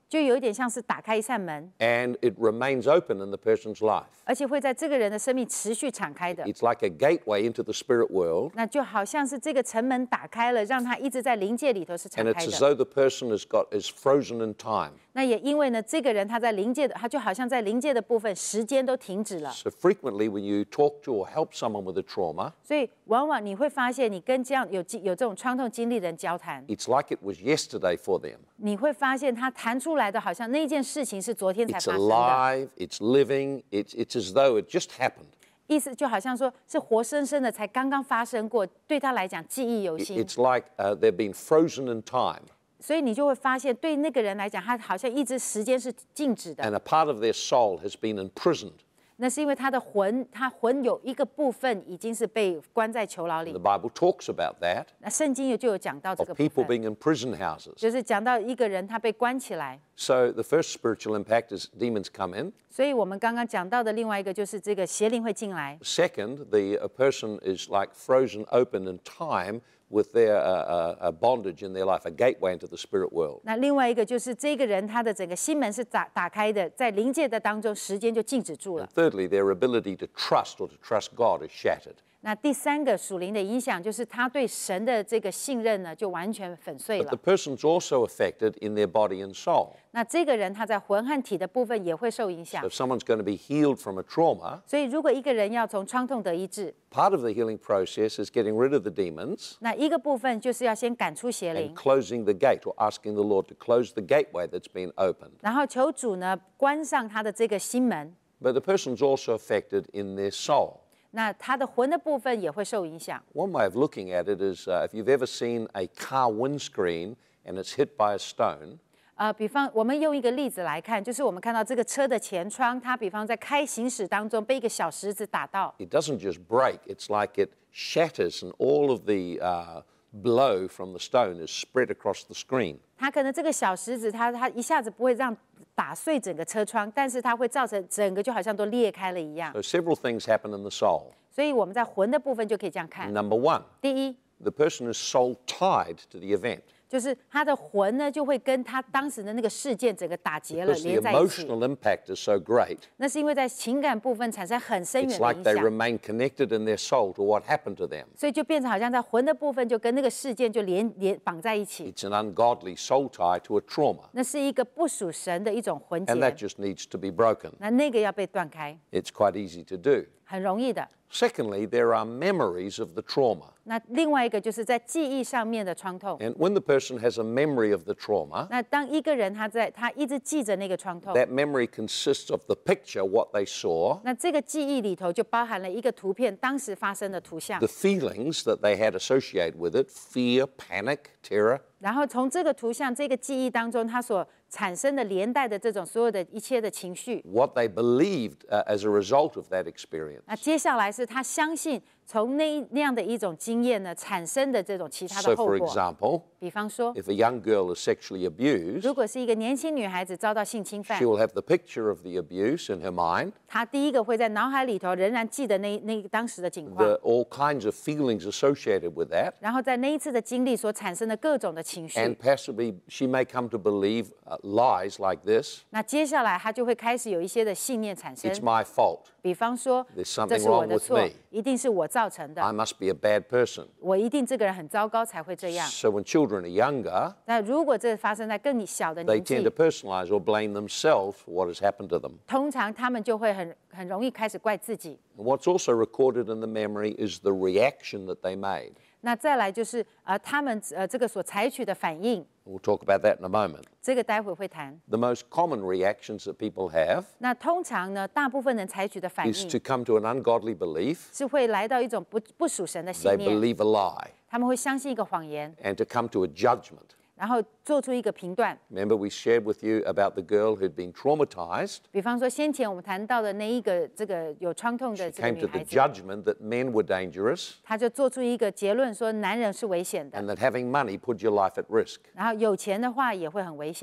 Speaker 2: 就有一点像是打开一扇门，
Speaker 1: and it remains open in the person's life.
Speaker 2: 而且会在这个人的生命持续敞开的。
Speaker 1: It's like a gateway into the spirit world,
Speaker 2: 那就好像是这个城门打开了，让他一直在灵界里头是敞
Speaker 1: and
Speaker 2: 开
Speaker 1: it's as
Speaker 2: 的。
Speaker 1: though the person has got is frozen in time.
Speaker 2: 那也因为呢，这个人他在灵界的，他就好像在灵界的部分时间都停止了。
Speaker 1: So frequently, when you talk to or help someone with a trauma,
Speaker 2: 所以往往你会发现，你跟这样有有这种创痛经历的人交谈，
Speaker 1: it's like it was yesterday for them.
Speaker 2: 你会发现他谈出来的好像那件事情是昨天才
Speaker 1: It's
Speaker 2: 发生的，
Speaker 1: alive, it's living, it's, it's as though it just happened.
Speaker 2: 意思就好像说是活生生的才刚刚发生过，对他来讲记忆犹
Speaker 1: It-
Speaker 2: 新。
Speaker 1: It's like uh, they've been frozen in time,
Speaker 2: 所以你就会发现，对那个人来讲，他好像一直时间是静止的。
Speaker 1: and a part of their soul has been imprisoned.
Speaker 2: 那是因为他的魂，他魂有一个部分已经是被关在囚牢
Speaker 1: The
Speaker 2: 里。
Speaker 1: Bible talks about that,
Speaker 2: 那圣经也就有讲到这
Speaker 1: of
Speaker 2: 个部
Speaker 1: people
Speaker 2: 分，
Speaker 1: being in prison houses.
Speaker 2: 就是讲到一个人他被关起来。
Speaker 1: So the first spiritual impact is demons come in.
Speaker 2: 所以我们刚刚讲到的另外一个就是这个邪灵会进来。
Speaker 1: Second, the a person is like frozen open in time with their uh, uh, uh, bondage in their life, a gateway into the spirit world.
Speaker 2: 那另外一个就是这个人他的整个心门是打打开的，在灵界的当中时间就静止住
Speaker 1: And
Speaker 2: 了。
Speaker 1: thirdly, their ability to trust or to trust God is shattered.
Speaker 2: 那第三个属灵的影响就是他对神的这个信任呢就完全粉碎
Speaker 1: But the
Speaker 2: 了。
Speaker 1: person's also affected in their body and soul.
Speaker 2: 那这个人他在魂和体的部分也会受影响
Speaker 1: If。someone's going to be healed from a trauma,
Speaker 2: 所以如果一个人要从创痛得医治，
Speaker 1: part of the healing process is getting rid of the demons
Speaker 2: 那一个部分就是要先赶出邪
Speaker 1: and
Speaker 2: 灵，
Speaker 1: closing the gate or asking the Lord to close the gateway that's been opened.
Speaker 2: 然后求主呢关上他的这个心门。
Speaker 1: But the person's also affected in their soul.
Speaker 2: 那他的魂的部分也会受影响。
Speaker 1: One way of looking at it is uh, if you've ever seen a car windscreen and it's hit by a stone,
Speaker 2: 呃，比方我们用一个例子来看，就是我们看到这个车的前窗，它比方在开行驶当中被一个小石子打到，
Speaker 1: it doesn't just break, it's like it shatters and all of the uh, blow from the stone is spread across the screen.
Speaker 2: 它可能这个小石子它它一下子不会让打碎整个车窗，但是它会造成整个就好像都裂开了一样。
Speaker 1: So several things happen in the soul.
Speaker 2: 所以我们在魂的部分就可以这样看。
Speaker 1: Number one,
Speaker 2: 第一，
Speaker 1: the person is soul tied to the event.
Speaker 2: 就是他的魂呢就会跟他当时的那个事件整个打结了，
Speaker 1: Because the
Speaker 2: 连在一起。
Speaker 1: emotional impact is so great,
Speaker 2: 那是因为在情感部分产生很深
Speaker 1: it's
Speaker 2: 远的
Speaker 1: like
Speaker 2: 影
Speaker 1: they
Speaker 2: 响，
Speaker 1: remain connected in their soul to what happened to them.
Speaker 2: 所以就变成好像在魂的部分就跟那个事件就连连绑在一起。
Speaker 1: It's an ungodly soul tie to a trauma,
Speaker 2: 那是一个不属神的一种魂
Speaker 1: and that
Speaker 2: 结，
Speaker 1: just needs to be broken.
Speaker 2: 那那个要被断开，
Speaker 1: It's quite easy to do.
Speaker 2: 很容易的。
Speaker 1: Secondly, there are memories of the trauma.
Speaker 2: 那另外一个就是在记忆上面的创痛。
Speaker 1: And when the person has a memory of the trauma,
Speaker 2: 那当一个人他在他一直记着那个创痛，
Speaker 1: that memory consists of the picture, what they saw,
Speaker 2: 那这个记忆里头就包含了一个图片当时发生的图像
Speaker 1: the，feelings that they had associated with it, fear, panic, terror,
Speaker 2: 然后从这个图像这个记忆当中，它所产生的连带的这种所有的一切的情绪。
Speaker 1: what they believed uh, as a result of that experience.
Speaker 2: 那接下来是他相信从那那样的一种经验呢产生的这种其他
Speaker 1: So,
Speaker 2: 的后
Speaker 1: for
Speaker 2: 果。
Speaker 1: example,
Speaker 2: 比方说，
Speaker 1: if a young girl is sexually abused,
Speaker 2: 如果是一个年轻女孩子遭到性侵犯
Speaker 1: she，will have the picture of the abuse in her mind,
Speaker 2: 她第一个会在脑海里头仍然记得那那当时的情况，
Speaker 1: the, all kinds of feelings associated with that,
Speaker 2: 然后在那一次的经历所产生的各种的情绪
Speaker 1: and，possibly she may come to believe uh, lies like this.
Speaker 2: 那接下来她就会开始有一些的信念产生
Speaker 1: It's，my fault.
Speaker 2: 比方说
Speaker 1: There's something
Speaker 2: 这是我
Speaker 1: wrong
Speaker 2: 的
Speaker 1: with
Speaker 2: 错
Speaker 1: me，
Speaker 2: 一定是我造成
Speaker 1: I
Speaker 2: 的，
Speaker 1: must be a bad person.
Speaker 2: 我一定这个人很糟糕才会这样。
Speaker 1: So when children are younger,
Speaker 2: 那如果这发生在更小的
Speaker 1: they
Speaker 2: 年
Speaker 1: tend
Speaker 2: 纪
Speaker 1: to，personalize or blame themselves for what has happened to them.
Speaker 2: 通常他们就会很很容易开始怪自己。
Speaker 1: And what's also recorded in the memory is the reaction that they made.
Speaker 2: 那再来就是呃他们呃这个所采取的反应，
Speaker 1: We'll talk about that in a moment.
Speaker 2: 这个待会会谈。
Speaker 1: The most common reactions that people have
Speaker 2: 那通常呢，大部分人采取的反
Speaker 1: is
Speaker 2: 应
Speaker 1: to come to an ungodly belief.
Speaker 2: 是会来到一种不不属神的信
Speaker 1: They
Speaker 2: 念，
Speaker 1: believe a lie
Speaker 2: 他们会相信一个谎言，
Speaker 1: and to come to a judgment.
Speaker 2: 然后做出一个评断。
Speaker 1: Remember, we shared with you about the girl who'd been traumatized,
Speaker 2: 比方说，先前我们谈到的那一个这个有创痛的这个
Speaker 1: came
Speaker 2: 女
Speaker 1: to the
Speaker 2: 孩子，
Speaker 1: judgment that men were dangerous
Speaker 2: 她就做出一个结论说，男人是危险的，
Speaker 1: and that having money put your life at risk.
Speaker 2: 然后有钱的话也会很危险。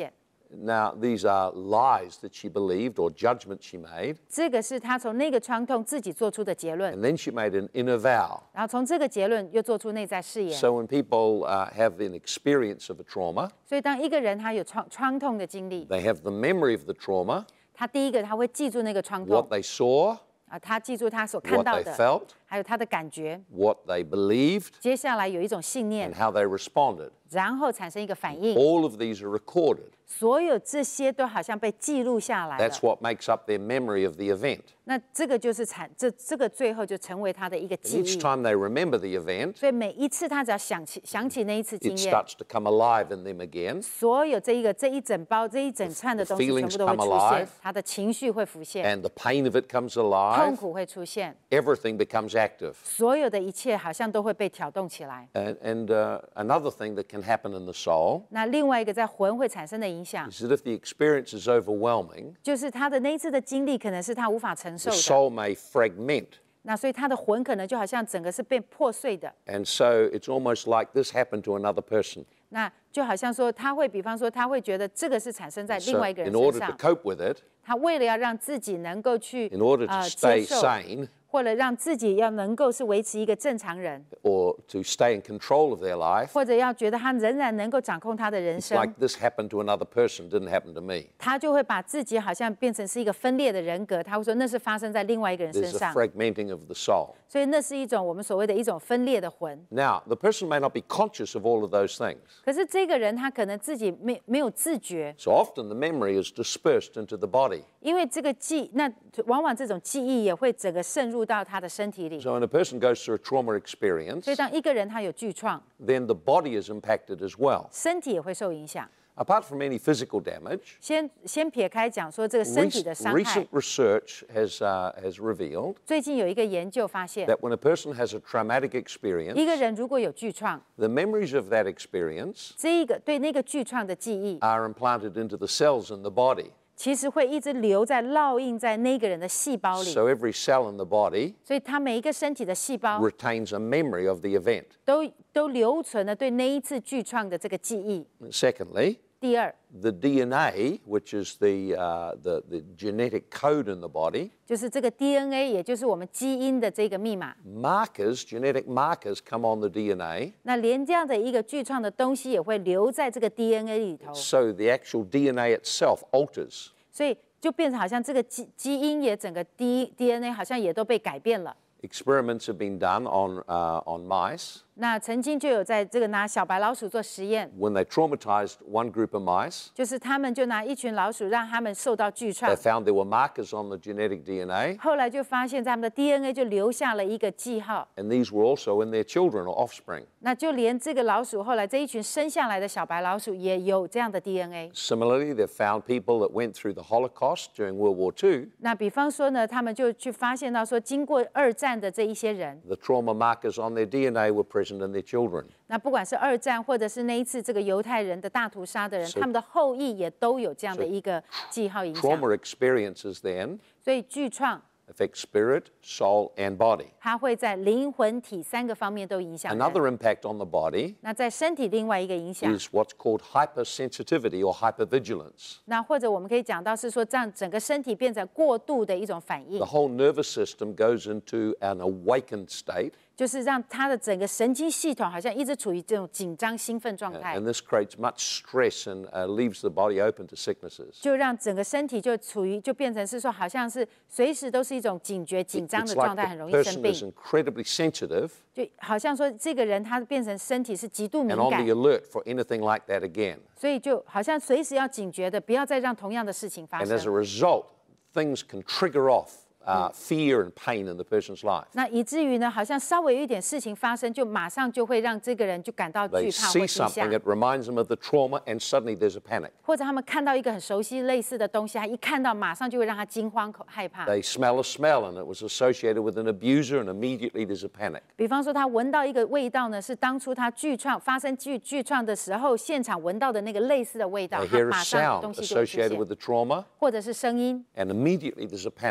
Speaker 1: Now, these are lies that she believed or judgments she made.
Speaker 2: 这个是他从那个创痛自己做出的结论，
Speaker 1: And then she made an inner vow.
Speaker 2: 然后从这个结论又做出内在誓言。
Speaker 1: So when people uh, have an experience of a trauma,
Speaker 2: 所以当一个人他有创创痛的经历，
Speaker 1: they have the memory of the trauma,
Speaker 2: 他第一个他会记住那个创
Speaker 1: what
Speaker 2: 痛
Speaker 1: they saw,
Speaker 2: 啊，他记住他所看
Speaker 1: what
Speaker 2: 到
Speaker 1: they
Speaker 2: 的，
Speaker 1: felt,
Speaker 2: 还有他的感觉。
Speaker 1: what they believed,
Speaker 2: 接下来有一种信念
Speaker 1: and，how they responded.
Speaker 2: 然后产生一个反应。
Speaker 1: All of these are recorded.
Speaker 2: 所有这些都好像被记录下来了
Speaker 1: That's。what makes up their memory of the event.
Speaker 2: 那这个就是产这这个最后就成为他的一个
Speaker 1: And
Speaker 2: 记
Speaker 1: each
Speaker 2: 忆。
Speaker 1: time they remember the event,
Speaker 2: 所以每一次他只要想起想起那一次经
Speaker 1: it
Speaker 2: 验，
Speaker 1: starts to come alive in them again.
Speaker 2: 所有这一个这一整包这一整串的东西
Speaker 1: The
Speaker 2: 全
Speaker 1: feelings
Speaker 2: 部都会
Speaker 1: come
Speaker 2: 出
Speaker 1: alive.
Speaker 2: 现，他的情绪会浮现，
Speaker 1: And the pain of it comes
Speaker 2: 痛
Speaker 1: alive.
Speaker 2: 苦会出现，
Speaker 1: Everything becomes active.
Speaker 2: 所有的一切好像都会被挑动起来。
Speaker 1: And, and uh, another thing that can happen in the soul
Speaker 2: 那另外一个在魂会产生的影响，
Speaker 1: is that if the experience is overwhelming,
Speaker 2: 就是他的那一次的经历可能是他无法承受
Speaker 1: the
Speaker 2: 的，
Speaker 1: soul may fragment.
Speaker 2: 那所以他的魂可能就好像整个是被破碎的。
Speaker 1: And so it's almost like this happened to another person.
Speaker 2: 那就好像说，他会，比方说，他会觉得这个是产生在另
Speaker 1: So
Speaker 2: 外一个人
Speaker 1: in
Speaker 2: 身
Speaker 1: order to
Speaker 2: 上，
Speaker 1: cope with it,
Speaker 2: 他为了要让自己能够去
Speaker 1: in order to
Speaker 2: 呃
Speaker 1: stay
Speaker 2: 接受，
Speaker 1: sane,
Speaker 2: 或者让自己要能够是维持一个正常人，
Speaker 1: or to stay in control of their life,
Speaker 2: 或者要觉得他仍然能够掌控他的人
Speaker 1: it's
Speaker 2: 生，
Speaker 1: like this happened to another person, didn't happen to me.
Speaker 2: 他就会把自己好像变成是一个分裂的人格，他会说那是发生在另外一个人身
Speaker 1: There's a
Speaker 2: 上，
Speaker 1: fragmenting of the soul.
Speaker 2: 所以那是一种我们所谓的一种分裂的魂。
Speaker 1: Now, the person may not be conscious of all of those things.
Speaker 2: 可是这个人他可能自己没没有自觉，
Speaker 1: So often the memory is dispersed into the body.
Speaker 2: 因为这个记，那往往这种记忆也会整个渗入到他的身体里。
Speaker 1: So when a person goes through a trauma experience,
Speaker 2: 所以当一个人他有剧创，
Speaker 1: then the body is impacted as well.
Speaker 2: 身体也会受影响。
Speaker 1: Apart from any physical damage,
Speaker 2: 先先撇开讲说这个身体
Speaker 1: rec-
Speaker 2: 的伤害
Speaker 1: recent，research has, uh, has revealed
Speaker 2: 最近有一个研究发现，
Speaker 1: that when a person has a traumatic
Speaker 2: 一
Speaker 1: experience,
Speaker 2: 个人如果有剧创，
Speaker 1: the memories of that experience
Speaker 2: 这一个对那个剧创的记忆，
Speaker 1: are implanted into the cells in the body.
Speaker 2: 其实会一直留在烙印在那个人的细胞里。
Speaker 1: So every cell in the body
Speaker 2: 所以他每一个身体的细胞
Speaker 1: retains a memory of the event.
Speaker 2: 都都留存了对那一次剧创的这个记忆。
Speaker 1: And secondly,
Speaker 2: 第二，
Speaker 1: the D N A, which is the, uh, the, the genetic code in the body,
Speaker 2: 就是这个 D N A， 也就是我们基因的这个密码。
Speaker 1: markers, genetic markers come on the D N A,
Speaker 2: 那连这样的一个剧创的东西也会留在这个 D N A 里头，
Speaker 1: so the actual D N A itself alters.
Speaker 2: 所以就变成好像这个基基因也整个 D DNA 好像也都被改变了。
Speaker 1: Experiments have been done on, uh, on mice.
Speaker 2: 那曾经就有在这个拿小白老鼠做实验，
Speaker 1: When they traumatized one group of mice,
Speaker 2: 就是他们就拿一群老鼠让他们受到剧创
Speaker 1: they，found there were markers on the genetic D N A,
Speaker 2: 后来就发现在他们的 D N A 就留下了一个记号。
Speaker 1: and these were also in their children or offspring.
Speaker 2: 那就连这个老鼠后来这一群生下来的小白老鼠也有这样的 D N A。
Speaker 1: Similarly, they've found people that went through the Holocaust during World War Two,
Speaker 2: 那比方说呢，他们就去发现到说，经过二战的这一些人，
Speaker 1: the trauma markers on their D N A were present in their children.
Speaker 2: 那不管是二战或者是那一次这个犹太人的大屠杀的人，
Speaker 1: So-
Speaker 2: 他们的后裔也都有这样的一个记号影响。
Speaker 1: Trauma experiences then
Speaker 2: 所以剧创
Speaker 1: affect spirit, soul, and body.
Speaker 2: 它会在灵魂体三个方面都影响人。
Speaker 1: Another impact on the body
Speaker 2: 那在身体另外一个影响，
Speaker 1: is what's called hypersensitivity or hypervigilance.
Speaker 2: 那或者我们可以讲到是说，这样整个身体变成过度的一种反应
Speaker 1: The，whole nervous system goes into an awakened state,
Speaker 2: 就是让它的整个神经系统好像一直处于这种紧张兴奋状态
Speaker 1: and，this creates much stress and uh, leaves the body open to sicknesses.
Speaker 2: 就让整个身体就处于就变成是说，好像是随时都是一种警觉、紧张
Speaker 1: It's
Speaker 2: 的
Speaker 1: like
Speaker 2: 状态，
Speaker 1: the
Speaker 2: 很容易生
Speaker 1: person
Speaker 2: 病
Speaker 1: is。incredibly sensitive
Speaker 2: 就好像说这个人他变成身体是极度敏
Speaker 1: and on
Speaker 2: 感
Speaker 1: the，alert for anything like that again.
Speaker 2: 所以就好像随时要警觉的，不要再让同样的事情发
Speaker 1: And as a
Speaker 2: 生。
Speaker 1: result, things can trigger off uh, fear and pain in the person's life.
Speaker 2: 那以至于呢，好像稍微有一点事情发生，就马上就会让这个人就感到
Speaker 1: They
Speaker 2: 惧怕
Speaker 1: see
Speaker 2: 或惊吓
Speaker 1: something,，it reminds them of the trauma, and suddenly there's a panic.
Speaker 2: 或者他们看到一个很熟悉类似的东西，他一看到马上就会让他惊慌恐害怕。
Speaker 1: They smell a smell, and it was associated with an abuser, and immediately there's a panic.
Speaker 2: 比方说，他闻到一个味道呢，是当初他剧创发生剧剧创的时候，现场闻到的那个类似的味道，
Speaker 1: They
Speaker 2: 他
Speaker 1: hear a
Speaker 2: 马上
Speaker 1: sound
Speaker 2: 东西就会出
Speaker 1: associated
Speaker 2: 现
Speaker 1: with，the trauma,
Speaker 2: 或者是声音，
Speaker 1: and immediately there's a panic.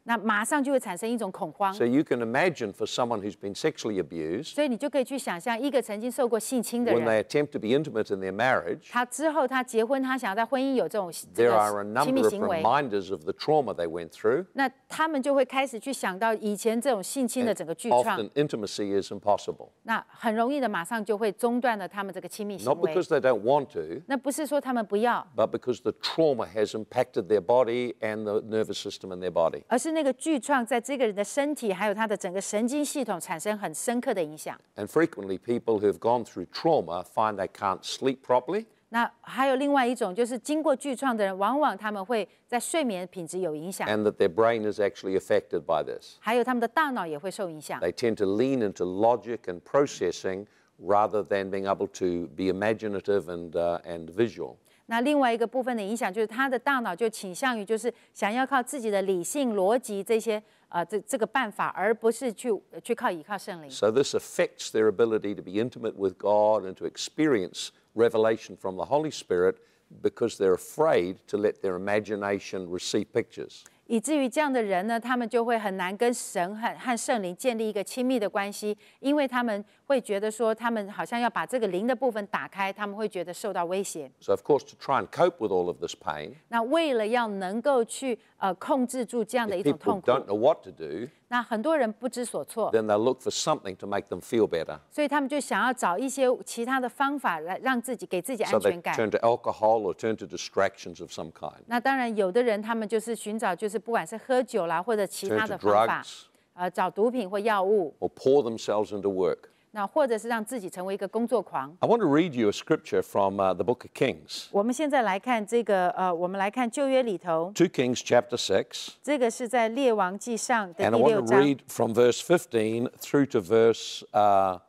Speaker 2: 那马上就会产生一种恐慌。
Speaker 1: So you can imagine for someone who's been sexually abused,
Speaker 2: 所以你就可以去想象，一个曾经受过性侵的
Speaker 1: when
Speaker 2: 人，
Speaker 1: they attempt to be intimate in their marriage,
Speaker 2: 他之后他结婚，他想要在婚姻有这种这
Speaker 1: there are a
Speaker 2: 个亲密
Speaker 1: number of
Speaker 2: 行为，
Speaker 1: reminders of the trauma they went through.
Speaker 2: 那他们就会开始去想到以前这种性侵的整个剧创，
Speaker 1: Often intimacy is impossible.
Speaker 2: 那很容易的马上就会中断了他们这个亲密行
Speaker 1: Not
Speaker 2: 为。
Speaker 1: because they don't want to,
Speaker 2: 那不是说他们不要，
Speaker 1: but because the trauma has impacted their body and the nervous system in their body.
Speaker 2: 而是那个剧创在这个人的身体还有他的整个神经系统产生很深刻的影响。
Speaker 1: And frequently, people who've gone through trauma find they can't sleep properly.
Speaker 2: 那还有另外一种，就是经过剧创的人，往往他们会在睡眠品质有影响，
Speaker 1: And that their brain is actually affected by this.
Speaker 2: 还有他们的大脑也会受影响。
Speaker 1: They tend to lean into logic and processing rather than being able to be imaginative and, uh, and visual.
Speaker 2: 那另外一个部分的影响，就是他的大脑就倾向于就是想要靠自己的理性、逻辑这些呃这这个办法，而不是去去靠依靠圣灵。
Speaker 1: So this affects their ability to be intimate with God and to experience revelation from the Holy Spirit because they're afraid to let their imagination receive pictures.
Speaker 2: 以至于这样的人呢，他们就会很难跟神和和圣灵建立一个亲密的关系，因为他们会觉得说，他们好像要把这个灵的部分打开，他们会觉得受到威胁。
Speaker 1: So of course, to try and cope with all of this pain,
Speaker 2: 那为了要能够去呃控制住这样的一
Speaker 1: if
Speaker 2: 种痛
Speaker 1: people
Speaker 2: 苦，
Speaker 1: don't know what to do,
Speaker 2: 那很多人不知所措，
Speaker 1: then they'll look for something to make them feel better.
Speaker 2: 所以他们就想要找一些其他的方法来让自己给自己
Speaker 1: So
Speaker 2: 安
Speaker 1: they
Speaker 2: 全感。
Speaker 1: turn to alcohol or turn to distractions of some kind,
Speaker 2: 那当然，有的人他们就是寻找，就是不管是喝酒啦，或者其
Speaker 1: turn
Speaker 2: 他
Speaker 1: to
Speaker 2: 的方法，
Speaker 1: drugs,
Speaker 2: 呃，找毒品或药物，
Speaker 1: or pour themselves into work.
Speaker 2: 那或者是让自己成为一个工作狂。
Speaker 1: I want to read you a scripture from uh, the book of Kings,
Speaker 2: 我们现在来看这个，呃，我们来看旧约里头，
Speaker 1: two Kings chapter six,
Speaker 2: 这个是在列王记上的
Speaker 1: and I
Speaker 2: 第六
Speaker 1: want to
Speaker 2: 章，
Speaker 1: read from verse fifteen through to verse uh,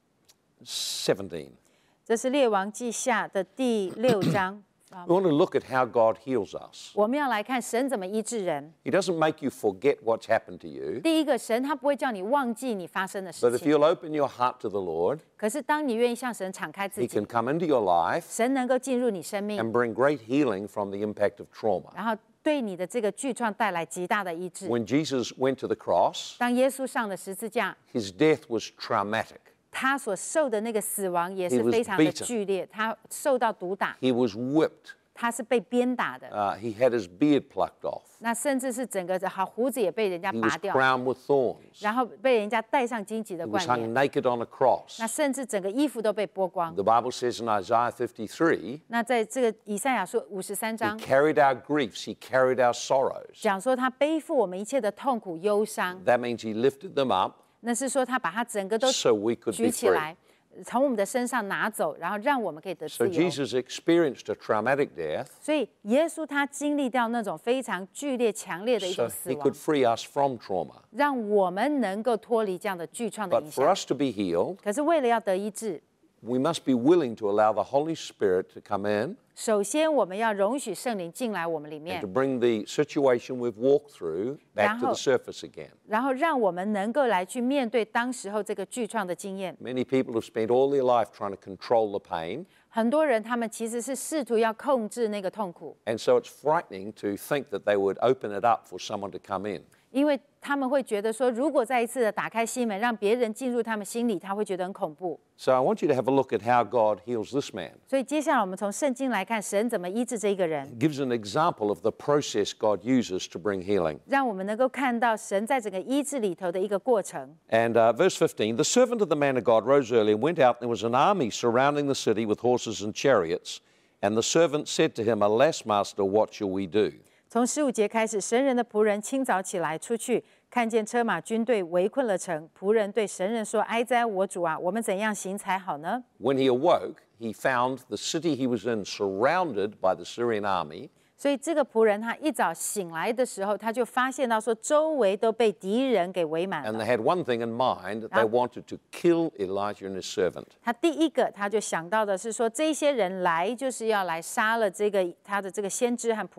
Speaker 1: seventeen.
Speaker 2: 这是列王记下的第六章。
Speaker 1: We want to look at how God heals us.
Speaker 2: 我们要来看神怎么医治人。
Speaker 1: He doesn't make you forget what's happened to you,
Speaker 2: 第一个，神他不会叫你忘记你发生的
Speaker 1: but
Speaker 2: 事
Speaker 1: if
Speaker 2: 情，
Speaker 1: you'll open your heart to the Lord,
Speaker 2: 可是当你愿意向神敞开自
Speaker 1: He
Speaker 2: 己
Speaker 1: can，come into your life
Speaker 2: 神能够进入你生命，
Speaker 1: and bring great healing from the impact of trauma.
Speaker 2: 然后对你的这个剧创带来极大的医治。
Speaker 1: When Jesus went to the cross,
Speaker 2: 当耶稣上了十字架，
Speaker 1: his death was traumatic.
Speaker 2: 他所受的那个死亡也
Speaker 1: He
Speaker 2: 是
Speaker 1: was
Speaker 2: 非常的
Speaker 1: beaten.
Speaker 2: 剧烈，他受到毒打，
Speaker 1: He was whipped.
Speaker 2: 他是被鞭打的，
Speaker 1: Uh, he had his beard plucked off.
Speaker 2: 那甚至是整个好胡子也被人家
Speaker 1: He was
Speaker 2: 拔掉，
Speaker 1: crowned with thorns.
Speaker 2: 然后被人家戴上荆棘的
Speaker 1: He
Speaker 2: 冠
Speaker 1: was hung
Speaker 2: 冕，
Speaker 1: naked on a cross.
Speaker 2: 那甚至整个衣服都被剥光。
Speaker 1: The Bible says in Isaiah fifty-three,
Speaker 2: 那在这个以赛亚书五十三
Speaker 1: He
Speaker 2: 章
Speaker 1: carried our griefs, He carried our sorrows.
Speaker 2: 讲说，他背负我们一切的痛苦忧伤，
Speaker 1: That means He lifted them up
Speaker 2: 那是说他把他整个都
Speaker 1: so we could
Speaker 2: 举
Speaker 1: be
Speaker 2: 起
Speaker 1: free.
Speaker 2: 来，从我们的身上拿走，然后让我们可以得
Speaker 1: So
Speaker 2: 自由。
Speaker 1: Jesus experienced a traumatic death
Speaker 2: 所以耶稣他经历到那种非常剧烈、强烈的一
Speaker 1: so
Speaker 2: 种死
Speaker 1: He
Speaker 2: 亡
Speaker 1: could，free us from trauma.
Speaker 2: 让我们能够脱离这样的剧创的
Speaker 1: But
Speaker 2: 影
Speaker 1: for
Speaker 2: 响。
Speaker 1: us to be healed,
Speaker 2: 可是为了要得医治，
Speaker 1: we must be willing to allow the Holy Spirit to come in
Speaker 2: 首先我们要容许圣灵进来我们里
Speaker 1: and
Speaker 2: 面
Speaker 1: to，bring the situation we've walked through back to the surface again.
Speaker 2: 然后让我们能够来去面对当时候这个剧创的经验。
Speaker 1: Many people have spent all their life trying to control the pain,
Speaker 2: 很多人他们其实是试图要控制那个痛苦，
Speaker 1: and so it's frightening to think that they would open it up for someone to come in.
Speaker 2: 因为他们会觉得说，如果再一次的打开心门，让别人进入他们心里，他会觉得很恐怖。
Speaker 1: So I want you to have a look at how God heals this man.
Speaker 2: 所以接下来我们从圣经来看，神怎么医治这一个人，
Speaker 1: It gives an example of the process God uses to bring healing.
Speaker 2: 让我们能够看到神在整个医治里头的一个过程。
Speaker 1: And uh, verse fifteen, the servant of the man of God rose early and went out, and there was an army surrounding the city with horses and chariots. And the servant said to him, Alas, master, what shall we do?
Speaker 2: 从十五节开始，神人的仆人清早起来出去，看见车马军队围困了城。仆人对神人说：“哀哉，我主啊，我们怎样行才好呢？”
Speaker 1: When he awoke, he found the city he was in surrounded by the Syrian army.
Speaker 2: 所以这个仆人他一早醒来的时候，他就发现到说，周围都被敌人给围满
Speaker 1: And
Speaker 2: 了。
Speaker 1: they had one thing in mind, that they wanted to kill Elijah and his servant.
Speaker 2: 他第一个他就想到的是说，这些人来就是要来杀了这个他的这个先知和仆人。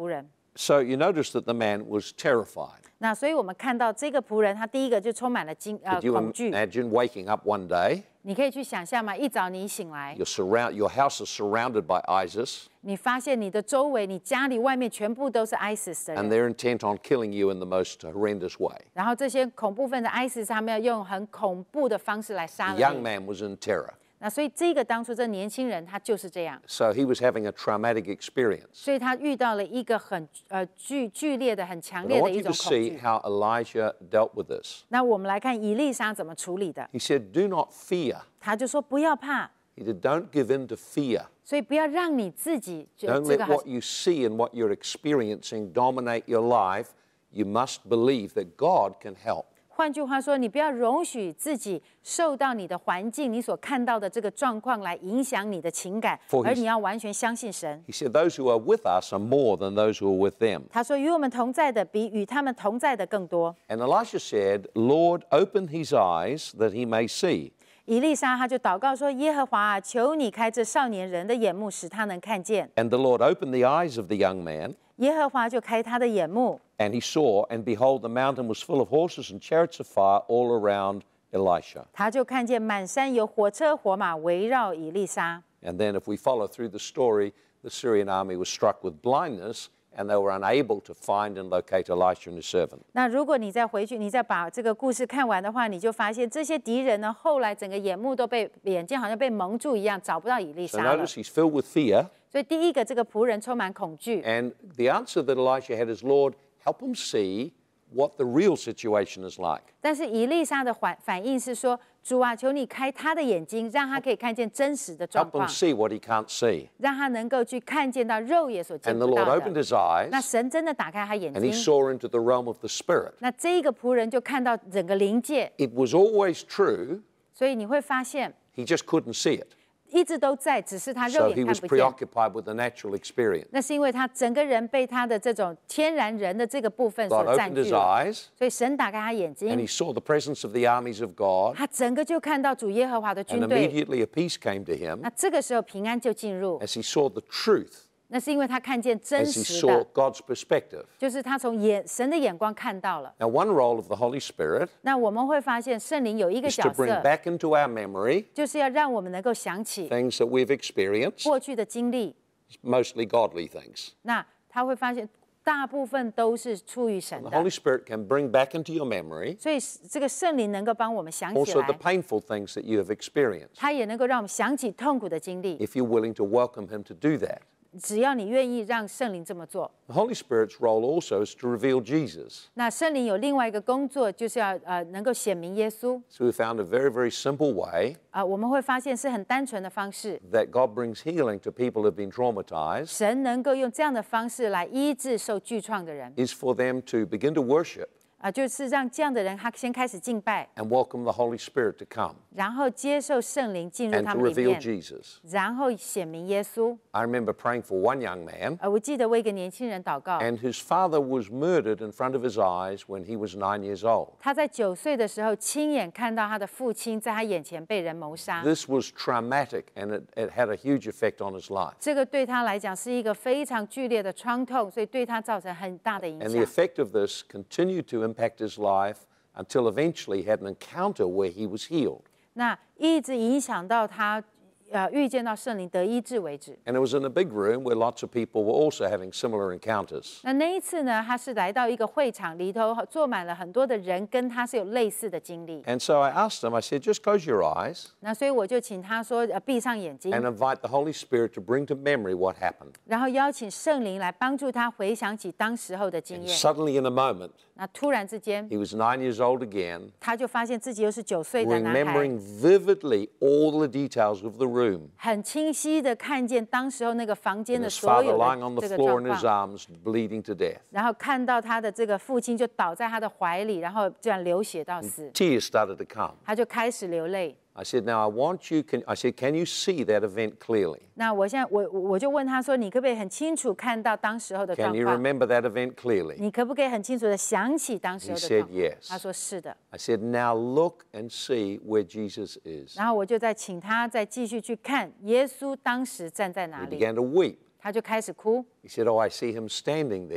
Speaker 1: So you notice that the man was terrified.
Speaker 2: 那所以我们看到这个仆人，他第一个就充满了惊呃
Speaker 1: Could you
Speaker 2: 恐惧。
Speaker 1: imagine waking up one day,
Speaker 2: 你可以去想象吗？一早你醒来，
Speaker 1: you're surround, your house is surrounded by ISIS,
Speaker 2: 你发现你的周围、你家里外面全部都是 ISIS 的
Speaker 1: and
Speaker 2: 人，
Speaker 1: they're intent on killing you in the most horrendous way.
Speaker 2: 然后这些恐怖分子 ISIS 他们要用很恐怖的方式来杀
Speaker 1: The
Speaker 2: 了
Speaker 1: young
Speaker 2: 你。
Speaker 1: man was in terror.
Speaker 2: 那所以这个当初这年轻人他就是这样，
Speaker 1: So he was having a traumatic experience.
Speaker 2: 所以他遇到了一个很呃剧剧烈的、很强
Speaker 1: But I
Speaker 2: 烈的
Speaker 1: want
Speaker 2: 一
Speaker 1: you
Speaker 2: 种
Speaker 1: to
Speaker 2: 恐
Speaker 1: see
Speaker 2: 惧。
Speaker 1: how Elijah dealt with this.
Speaker 2: 那我们来看以利沙怎么处理的，
Speaker 1: He said, Do not fear.
Speaker 2: 他就说不要怕，
Speaker 1: He said, Don't give in to fear.
Speaker 2: 所以不要让你自己就
Speaker 1: Don't
Speaker 2: 这
Speaker 1: let
Speaker 2: 个好
Speaker 1: what you see and what you're experiencing dominate your life. You must believe that God can help.
Speaker 2: 换句话说，你不要容许自己受到你的环境、你所看到的这个状况来影响你的情感，
Speaker 1: For his-
Speaker 2: 而你要完全相信神。
Speaker 1: He said, Those who are with us are more than those who are with them.
Speaker 2: 他说：“与我们同在的，比与他们同在的更多。
Speaker 1: And Elisha said, Lord, open his eyes that he may see. ”
Speaker 2: 以利沙他就祷告说：“耶和华啊，求你开这少年人的眼目，使他能看见。
Speaker 1: And the Lord opened the eyes of the young man, ”
Speaker 2: 耶和华就开他的眼目，
Speaker 1: and he saw, and behold, the mountain was full of horses and chariots of fire all around Elisha.
Speaker 2: 他就看见满山有火车火马围绕以利沙。
Speaker 1: And then, if we follow through the story, the Syrian army was struck with blindness, and they were unable to find and locate Elisha and his servant.
Speaker 2: 那如果你再回去，你再把这个故事看完的话，你就发现这些敌人呢，后来整个眼目都被眼睛好像被蒙住一样，找不到以利
Speaker 1: So
Speaker 2: 沙了。
Speaker 1: notice he's filled with fear,
Speaker 2: 所以第一个，这个仆人充满恐惧。
Speaker 1: and the answer that Elisha had is, Lord, help him see what the real situation is like.
Speaker 2: 但是以利沙的反反应是说：“主啊，求你开他的眼睛，让他可以看见真实的状
Speaker 1: Help him
Speaker 2: 况，
Speaker 1: see what he can't see.
Speaker 2: 让他能够去看见到肉眼所见
Speaker 1: And the
Speaker 2: 不
Speaker 1: Lord
Speaker 2: 到
Speaker 1: opened
Speaker 2: 的。
Speaker 1: his eyes,
Speaker 2: 那神真的打开他眼
Speaker 1: and he
Speaker 2: 睛，
Speaker 1: saw into the realm of the Spirit.
Speaker 2: 那这一个仆人就看到整个灵界，
Speaker 1: It was always true,
Speaker 2: 所以你会发现
Speaker 1: he just couldn't see it.
Speaker 2: 一直都在，只是他肉
Speaker 1: So he
Speaker 2: 眼看
Speaker 1: was
Speaker 2: 不见。
Speaker 1: preoccupied with the natural experience.
Speaker 2: 那是因为他整个人被他的这种天然人的这个部分
Speaker 1: God
Speaker 2: 所占
Speaker 1: opened
Speaker 2: 据
Speaker 1: his
Speaker 2: 了，
Speaker 1: eyes,
Speaker 2: 所以神打开他眼
Speaker 1: and he
Speaker 2: 睛，
Speaker 1: saw the presence of the armies of God,
Speaker 2: 他整个就看到主耶和华的
Speaker 1: and
Speaker 2: 军队。
Speaker 1: immediately a peace came to him
Speaker 2: 那这个时候平安就进入，
Speaker 1: as he saw the truth,
Speaker 2: 那是因为他看见真
Speaker 1: as he
Speaker 2: 实
Speaker 1: saw
Speaker 2: 的，
Speaker 1: God's perspective.
Speaker 2: 就是他从眼神的眼光看到了。
Speaker 1: Now, one role of the Holy Spirit
Speaker 2: 那我们会发现圣灵有一个
Speaker 1: is to
Speaker 2: 角
Speaker 1: bring
Speaker 2: 色，
Speaker 1: back into our memory
Speaker 2: 就是要让我们能够想起
Speaker 1: things that we've experienced,
Speaker 2: 过去的经历。
Speaker 1: mostly godly things.
Speaker 2: 那他会发现大部分都是出于神
Speaker 1: The
Speaker 2: 的，
Speaker 1: Holy Spirit can bring back into your memory
Speaker 2: 所以这个圣灵能够帮我们想起
Speaker 1: also the
Speaker 2: 来，
Speaker 1: painful things that you have experienced,
Speaker 2: 他也能够让我们想起痛苦的经历。
Speaker 1: if you're willing to welcome Him to do that.
Speaker 2: 只要你愿意让圣灵这么做，
Speaker 1: The Holy Spirit's role also is to reveal Jesus.
Speaker 2: 那圣灵有另外一个工作，就是要呃能够显明耶稣。
Speaker 1: So we found a very, very simple way
Speaker 2: 啊、我们会发现是很单纯的方式，
Speaker 1: that God brings healing to people who've been traumatized
Speaker 2: 神能够用这样的方式来医治受剧创的人，
Speaker 1: is for them to begin to worship
Speaker 2: 啊、就是让这样的人他先开始敬拜，
Speaker 1: and welcome the Holy Spirit to come
Speaker 2: 然后接受圣灵进入
Speaker 1: and
Speaker 2: 他
Speaker 1: to
Speaker 2: 们里
Speaker 1: reveal
Speaker 2: 面，
Speaker 1: Jesus.
Speaker 2: 然后显明耶稣。
Speaker 1: I remember praying for one young man
Speaker 2: 呃，我记得为一个年轻人祷告，
Speaker 1: and whose father was murdered in front of his eyes when he was nine years old.
Speaker 2: 他在九岁的时候亲眼看到他的父亲在他眼前被人谋杀，
Speaker 1: This was traumatic and it, it had a huge effect on his life.
Speaker 2: 这个对他来讲是一个非常剧烈的创痛，所以对他造成很大的影
Speaker 1: And the
Speaker 2: 响。
Speaker 1: effect of this continued to impact his life until eventually he had an encounter where he was healed.
Speaker 2: 那一直影响到他，呃，遇见到圣灵得医治为止。
Speaker 1: And it was in a big room where lots of people were also having similar encounters.
Speaker 2: 那那一次呢，他是来到一个会场里头，坐满了很多的人，跟他是有类似的经历。
Speaker 1: And so I asked him, I said, just close your eyes
Speaker 2: 那所以我就请他说，呃，闭上眼睛，
Speaker 1: and invite the Holy Spirit to bring to memory what happened.
Speaker 2: 然后邀请圣灵来帮助他回想起当时候的经
Speaker 1: And
Speaker 2: 验。
Speaker 1: suddenly in a moment,
Speaker 2: 那突然之间，
Speaker 1: he was nine years old again,
Speaker 2: 他就发现自己又是九岁的男孩，
Speaker 1: remembering vividly all the details of the room.
Speaker 2: 很清晰的看见当时候那个房间
Speaker 1: And
Speaker 2: 的
Speaker 1: his
Speaker 2: 所
Speaker 1: father
Speaker 2: 有
Speaker 1: lying on
Speaker 2: 的
Speaker 1: the
Speaker 2: 这个
Speaker 1: floor
Speaker 2: 状
Speaker 1: in his
Speaker 2: 况，
Speaker 1: arms, bleeding to death.
Speaker 2: 然后看到他的这个父亲就倒在他的怀里，然后这样流血到死，
Speaker 1: Tears started to come.
Speaker 2: 他就开始流泪。
Speaker 1: I said, now I want you, can, I said, can you see that event clearly?
Speaker 2: 那我现在我我就问他说，你可不可以很清楚看到当时候的
Speaker 1: Can
Speaker 2: 状
Speaker 1: you
Speaker 2: 况？
Speaker 1: remember that event clearly?
Speaker 2: 你可不可以很清楚的想起当时候
Speaker 1: He
Speaker 2: 的
Speaker 1: said
Speaker 2: 状况？
Speaker 1: yes.
Speaker 2: 他说是的。
Speaker 1: I said, now look and see where Jesus is.
Speaker 2: 然后我就再请他再继续去看耶稣当时站在哪
Speaker 1: He
Speaker 2: 里，
Speaker 1: began to weep.
Speaker 2: 他就开始哭。
Speaker 1: He said, oh, I see him standing there.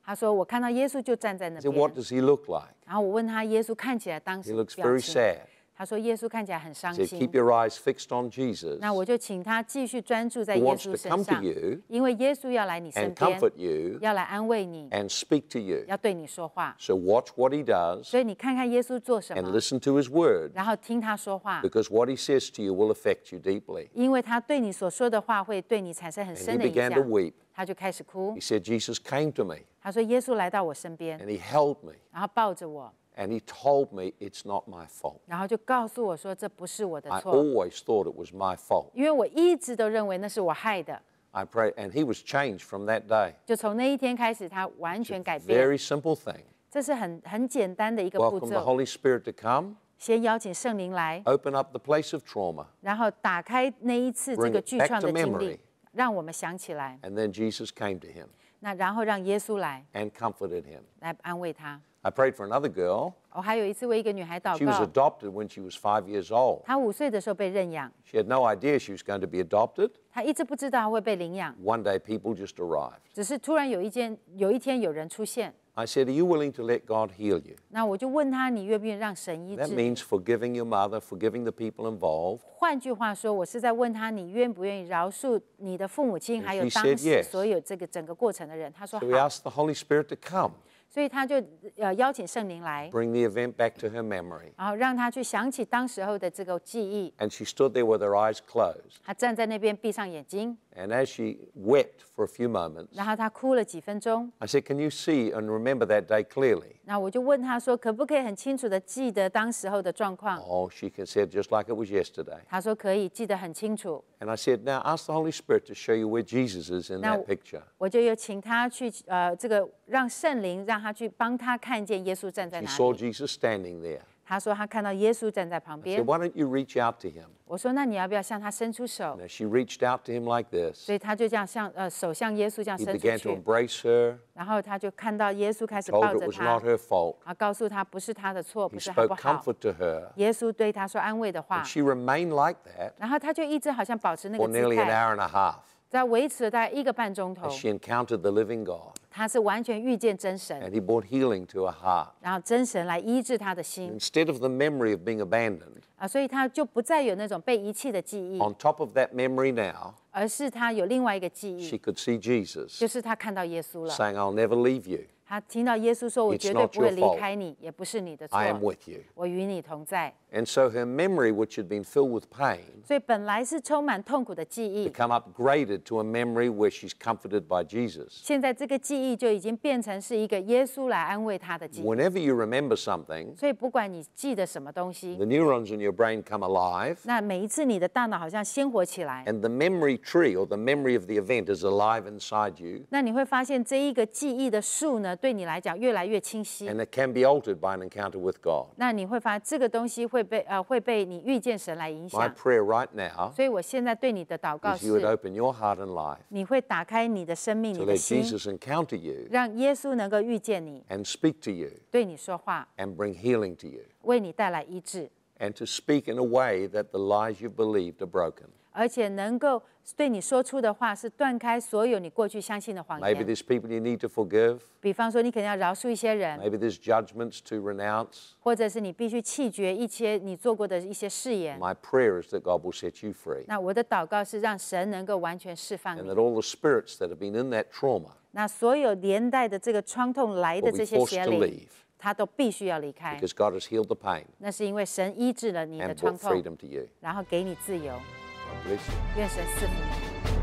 Speaker 2: 他说我看到耶稣就站在那
Speaker 1: I said,
Speaker 2: 边。
Speaker 1: what does he look like?
Speaker 2: 然后我问他，耶稣看起来当
Speaker 1: He
Speaker 2: 时
Speaker 1: looks
Speaker 2: 表
Speaker 1: very
Speaker 2: 情。
Speaker 1: sad.
Speaker 2: 他说耶稣看起来很伤
Speaker 1: I said,
Speaker 2: 心
Speaker 1: keep。your eyes fixed on Jesus.
Speaker 2: 那我就请他继续专注在
Speaker 1: He
Speaker 2: 耶
Speaker 1: wants
Speaker 2: 稣
Speaker 1: to
Speaker 2: 身
Speaker 1: come to
Speaker 2: 上，
Speaker 1: you
Speaker 2: 因为耶稣要来你身
Speaker 1: and
Speaker 2: 边，
Speaker 1: comfort you
Speaker 2: 要来安慰你，
Speaker 1: and speak to you.
Speaker 2: 要对你说话。
Speaker 1: So watch what he does
Speaker 2: 所以你看看耶稣做什
Speaker 1: and
Speaker 2: 么，
Speaker 1: listen to his word,
Speaker 2: 然后听他说话，
Speaker 1: because what he says to you will affect you deeply.
Speaker 2: 因为他对你所说的话会对你产生很
Speaker 1: And
Speaker 2: 深
Speaker 1: he
Speaker 2: 的影
Speaker 1: began to
Speaker 2: 响。
Speaker 1: weep.
Speaker 2: 他就开始哭
Speaker 1: He，said, Jesus came to me
Speaker 2: 他说耶稣来到我身边，
Speaker 1: and he held me
Speaker 2: 然后抱着我，
Speaker 1: and he told me it's not my fault.
Speaker 2: 然后就告诉我说这不是我的
Speaker 1: I
Speaker 2: 错，
Speaker 1: always thought it was my fault.
Speaker 2: 因为我一直都认为那是我害的。
Speaker 1: I pray, and he was changed from that day.
Speaker 2: 就从那一天开始，他完全改变。
Speaker 1: Very simple thing.
Speaker 2: 这是很很简单的一个步
Speaker 1: Welcome the
Speaker 2: 骤。
Speaker 1: Holy Spirit to come,
Speaker 2: 先邀请圣灵来，
Speaker 1: open up the place of trauma,
Speaker 2: 然后打开那一次这
Speaker 1: Bring
Speaker 2: 个
Speaker 1: it
Speaker 2: 剧
Speaker 1: back
Speaker 2: 创
Speaker 1: to
Speaker 2: 的经
Speaker 1: memory.
Speaker 2: 历，让我们想起来。
Speaker 1: and then Jesus came to him
Speaker 2: 那然后让耶稣来
Speaker 1: and comforted him.
Speaker 2: 来安慰他。
Speaker 1: I prayed for another girl.
Speaker 2: 我还有一次为一个女孩祷
Speaker 1: She was
Speaker 2: 告，
Speaker 1: adopted when she was five years old.
Speaker 2: 她五岁的时候被认养，
Speaker 1: She had no idea she was going to be adopted.
Speaker 2: 她一直不知道她会被领养，
Speaker 1: One day, people just arrived.
Speaker 2: 只是突然有一件有一天有人出现，
Speaker 1: I said, Are you willing to let God heal you?
Speaker 2: 那我就问她，你愿不愿意让神医
Speaker 1: That
Speaker 2: 治？
Speaker 1: means forgiving your mother, forgiving the people involved.
Speaker 2: 换句话说，我是在问她，你愿不愿意饶恕你的父母亲，
Speaker 1: And
Speaker 2: 还有
Speaker 1: she
Speaker 2: 当
Speaker 1: said
Speaker 2: 时
Speaker 1: yes.
Speaker 2: 所有这个整个过程的人？她说
Speaker 1: So we
Speaker 2: 好，
Speaker 1: asked the Holy Spirit to come,
Speaker 2: 所以她就呃邀请圣灵来，
Speaker 1: bring the event back to her memory.
Speaker 2: 然后让她去想起当时候的这个记忆。
Speaker 1: And she stood there with her eyes closed.
Speaker 2: 她站在那边闭上眼睛，
Speaker 1: And as she wept for a few moments,
Speaker 2: 然后她哭了几分钟。
Speaker 1: I said, Can you see and remember that day clearly?
Speaker 2: 那我就问她说，可不可以很清楚的记得当时候的状况？
Speaker 1: Oh, she can- said, just like it was yesterday.
Speaker 2: 她说可以，记得很清楚。
Speaker 1: And I said, Now ask the Holy Spirit to show you where Jesus is in
Speaker 2: Now-
Speaker 1: that picture.
Speaker 2: 我就有请她去呃，这个让圣灵让她去帮她看见耶稣站在
Speaker 1: She
Speaker 2: 哪
Speaker 1: saw
Speaker 2: 里。
Speaker 1: Jesus standing there.
Speaker 2: 她说她看到耶稣站在旁
Speaker 1: I
Speaker 2: 边
Speaker 1: said,。Why don't you reach out to him?
Speaker 2: 我说那你要不要向他伸出手？
Speaker 1: Now, she reached out to him like this.
Speaker 2: 所以他就这样向呃手向耶稣这样
Speaker 1: He
Speaker 2: 伸
Speaker 1: began
Speaker 2: 出
Speaker 1: to
Speaker 2: 去，
Speaker 1: embrace her,
Speaker 2: 然后他就看到耶稣开始
Speaker 1: told
Speaker 2: 抱
Speaker 1: her
Speaker 2: 着
Speaker 1: it was
Speaker 2: 他
Speaker 1: not，her fault.
Speaker 2: 啊，告诉他不是他的错，
Speaker 1: He
Speaker 2: 不是他不
Speaker 1: spoke
Speaker 2: 好。
Speaker 1: comfort to her.
Speaker 2: 耶稣对他说安慰的话
Speaker 1: And，she remained like that
Speaker 2: 然后他就一直好像保持那
Speaker 1: for
Speaker 2: 个姿
Speaker 1: nearly an
Speaker 2: 态，
Speaker 1: hour and a half
Speaker 2: 在维持了大概一个半钟头
Speaker 1: as。she encountered the living God.
Speaker 2: 他是完全遇见真神，
Speaker 1: And he brought healing to her heart.
Speaker 2: 然后真神来医治他的心
Speaker 1: Instead of the memory of being abandoned,
Speaker 2: 啊，所以他就不再有那种被遗弃的记忆，
Speaker 1: on top of that memory now,
Speaker 2: 而是他有另外一个记
Speaker 1: she
Speaker 2: 忆，
Speaker 1: could see Jesus
Speaker 2: 就是他看到耶稣了。
Speaker 1: saying, I'll never leave you.
Speaker 2: 他听到耶稣说：“我
Speaker 1: It's
Speaker 2: 绝对
Speaker 1: not
Speaker 2: 不会
Speaker 1: your
Speaker 2: 离
Speaker 1: fault.
Speaker 2: 开你，也不是你的错，
Speaker 1: I am with you.
Speaker 2: 我与你同在。”
Speaker 1: And so her memory, which had been filled with pain,
Speaker 2: 所以本来是充满痛苦的记忆，
Speaker 1: become upgraded to a memory where she's comforted by Jesus.
Speaker 2: 现在这个记忆就已经变成是一个耶稣来安慰他的记忆。
Speaker 1: Whenever you remember something,
Speaker 2: 所以不管你记得什么东西，
Speaker 1: the neurons in your brain come alive,
Speaker 2: 那每一次你的大脑好像鲜活起来，
Speaker 1: and the memory tree or the memory of the event is alive inside you,
Speaker 2: 那你会发现这一个记忆的树呢，对你来讲越来越清晰。
Speaker 1: and it can be altered by an encounter with God.
Speaker 2: 那你会发现这个东西会被呃会被你遇见神来影
Speaker 1: My
Speaker 2: 响。
Speaker 1: prayer right now
Speaker 2: 所以我現在對你的禱告
Speaker 1: is you would
Speaker 2: 是，
Speaker 1: open your heart and life
Speaker 2: 你會打開你的生命、
Speaker 1: to
Speaker 2: 你的
Speaker 1: let
Speaker 2: 心，
Speaker 1: Jesus encounter you
Speaker 2: 讓耶穌能夠遇見你，
Speaker 1: and speak to you
Speaker 2: 對你說話，
Speaker 1: and bring healing to you,
Speaker 2: 為你帶來醫治，
Speaker 1: and to speak in a way that the lies you've believed are broken.
Speaker 2: 而且能夠對你說出的話是斷開所有你過去相信的謊
Speaker 1: Maybe
Speaker 2: 言。
Speaker 1: there's people you need to forgive.
Speaker 2: 比方說，你可能要饒恕一些人，
Speaker 1: Maybe there's judgments to renounce.
Speaker 2: 或者是你必須棄絕一些你做過的一些誓言。
Speaker 1: My prayer is that God will set you free
Speaker 2: 那我的禱告是讓神能夠完全釋放
Speaker 1: and
Speaker 2: 你。
Speaker 1: that all the spirits that have been in that trauma
Speaker 2: 那所有連帶的這個創痛來的
Speaker 1: will
Speaker 2: 這
Speaker 1: be
Speaker 2: 些
Speaker 1: forced
Speaker 2: 邪
Speaker 1: to
Speaker 2: 靈，
Speaker 1: leave
Speaker 2: 他都必須要離開。
Speaker 1: because God has healed the pain
Speaker 2: 那是因為神醫治了你的
Speaker 1: and
Speaker 2: 創
Speaker 1: brought
Speaker 2: 痛，
Speaker 1: freedom to you.
Speaker 2: 然後給你自由。
Speaker 1: God bless you.
Speaker 2: 願神賜福你。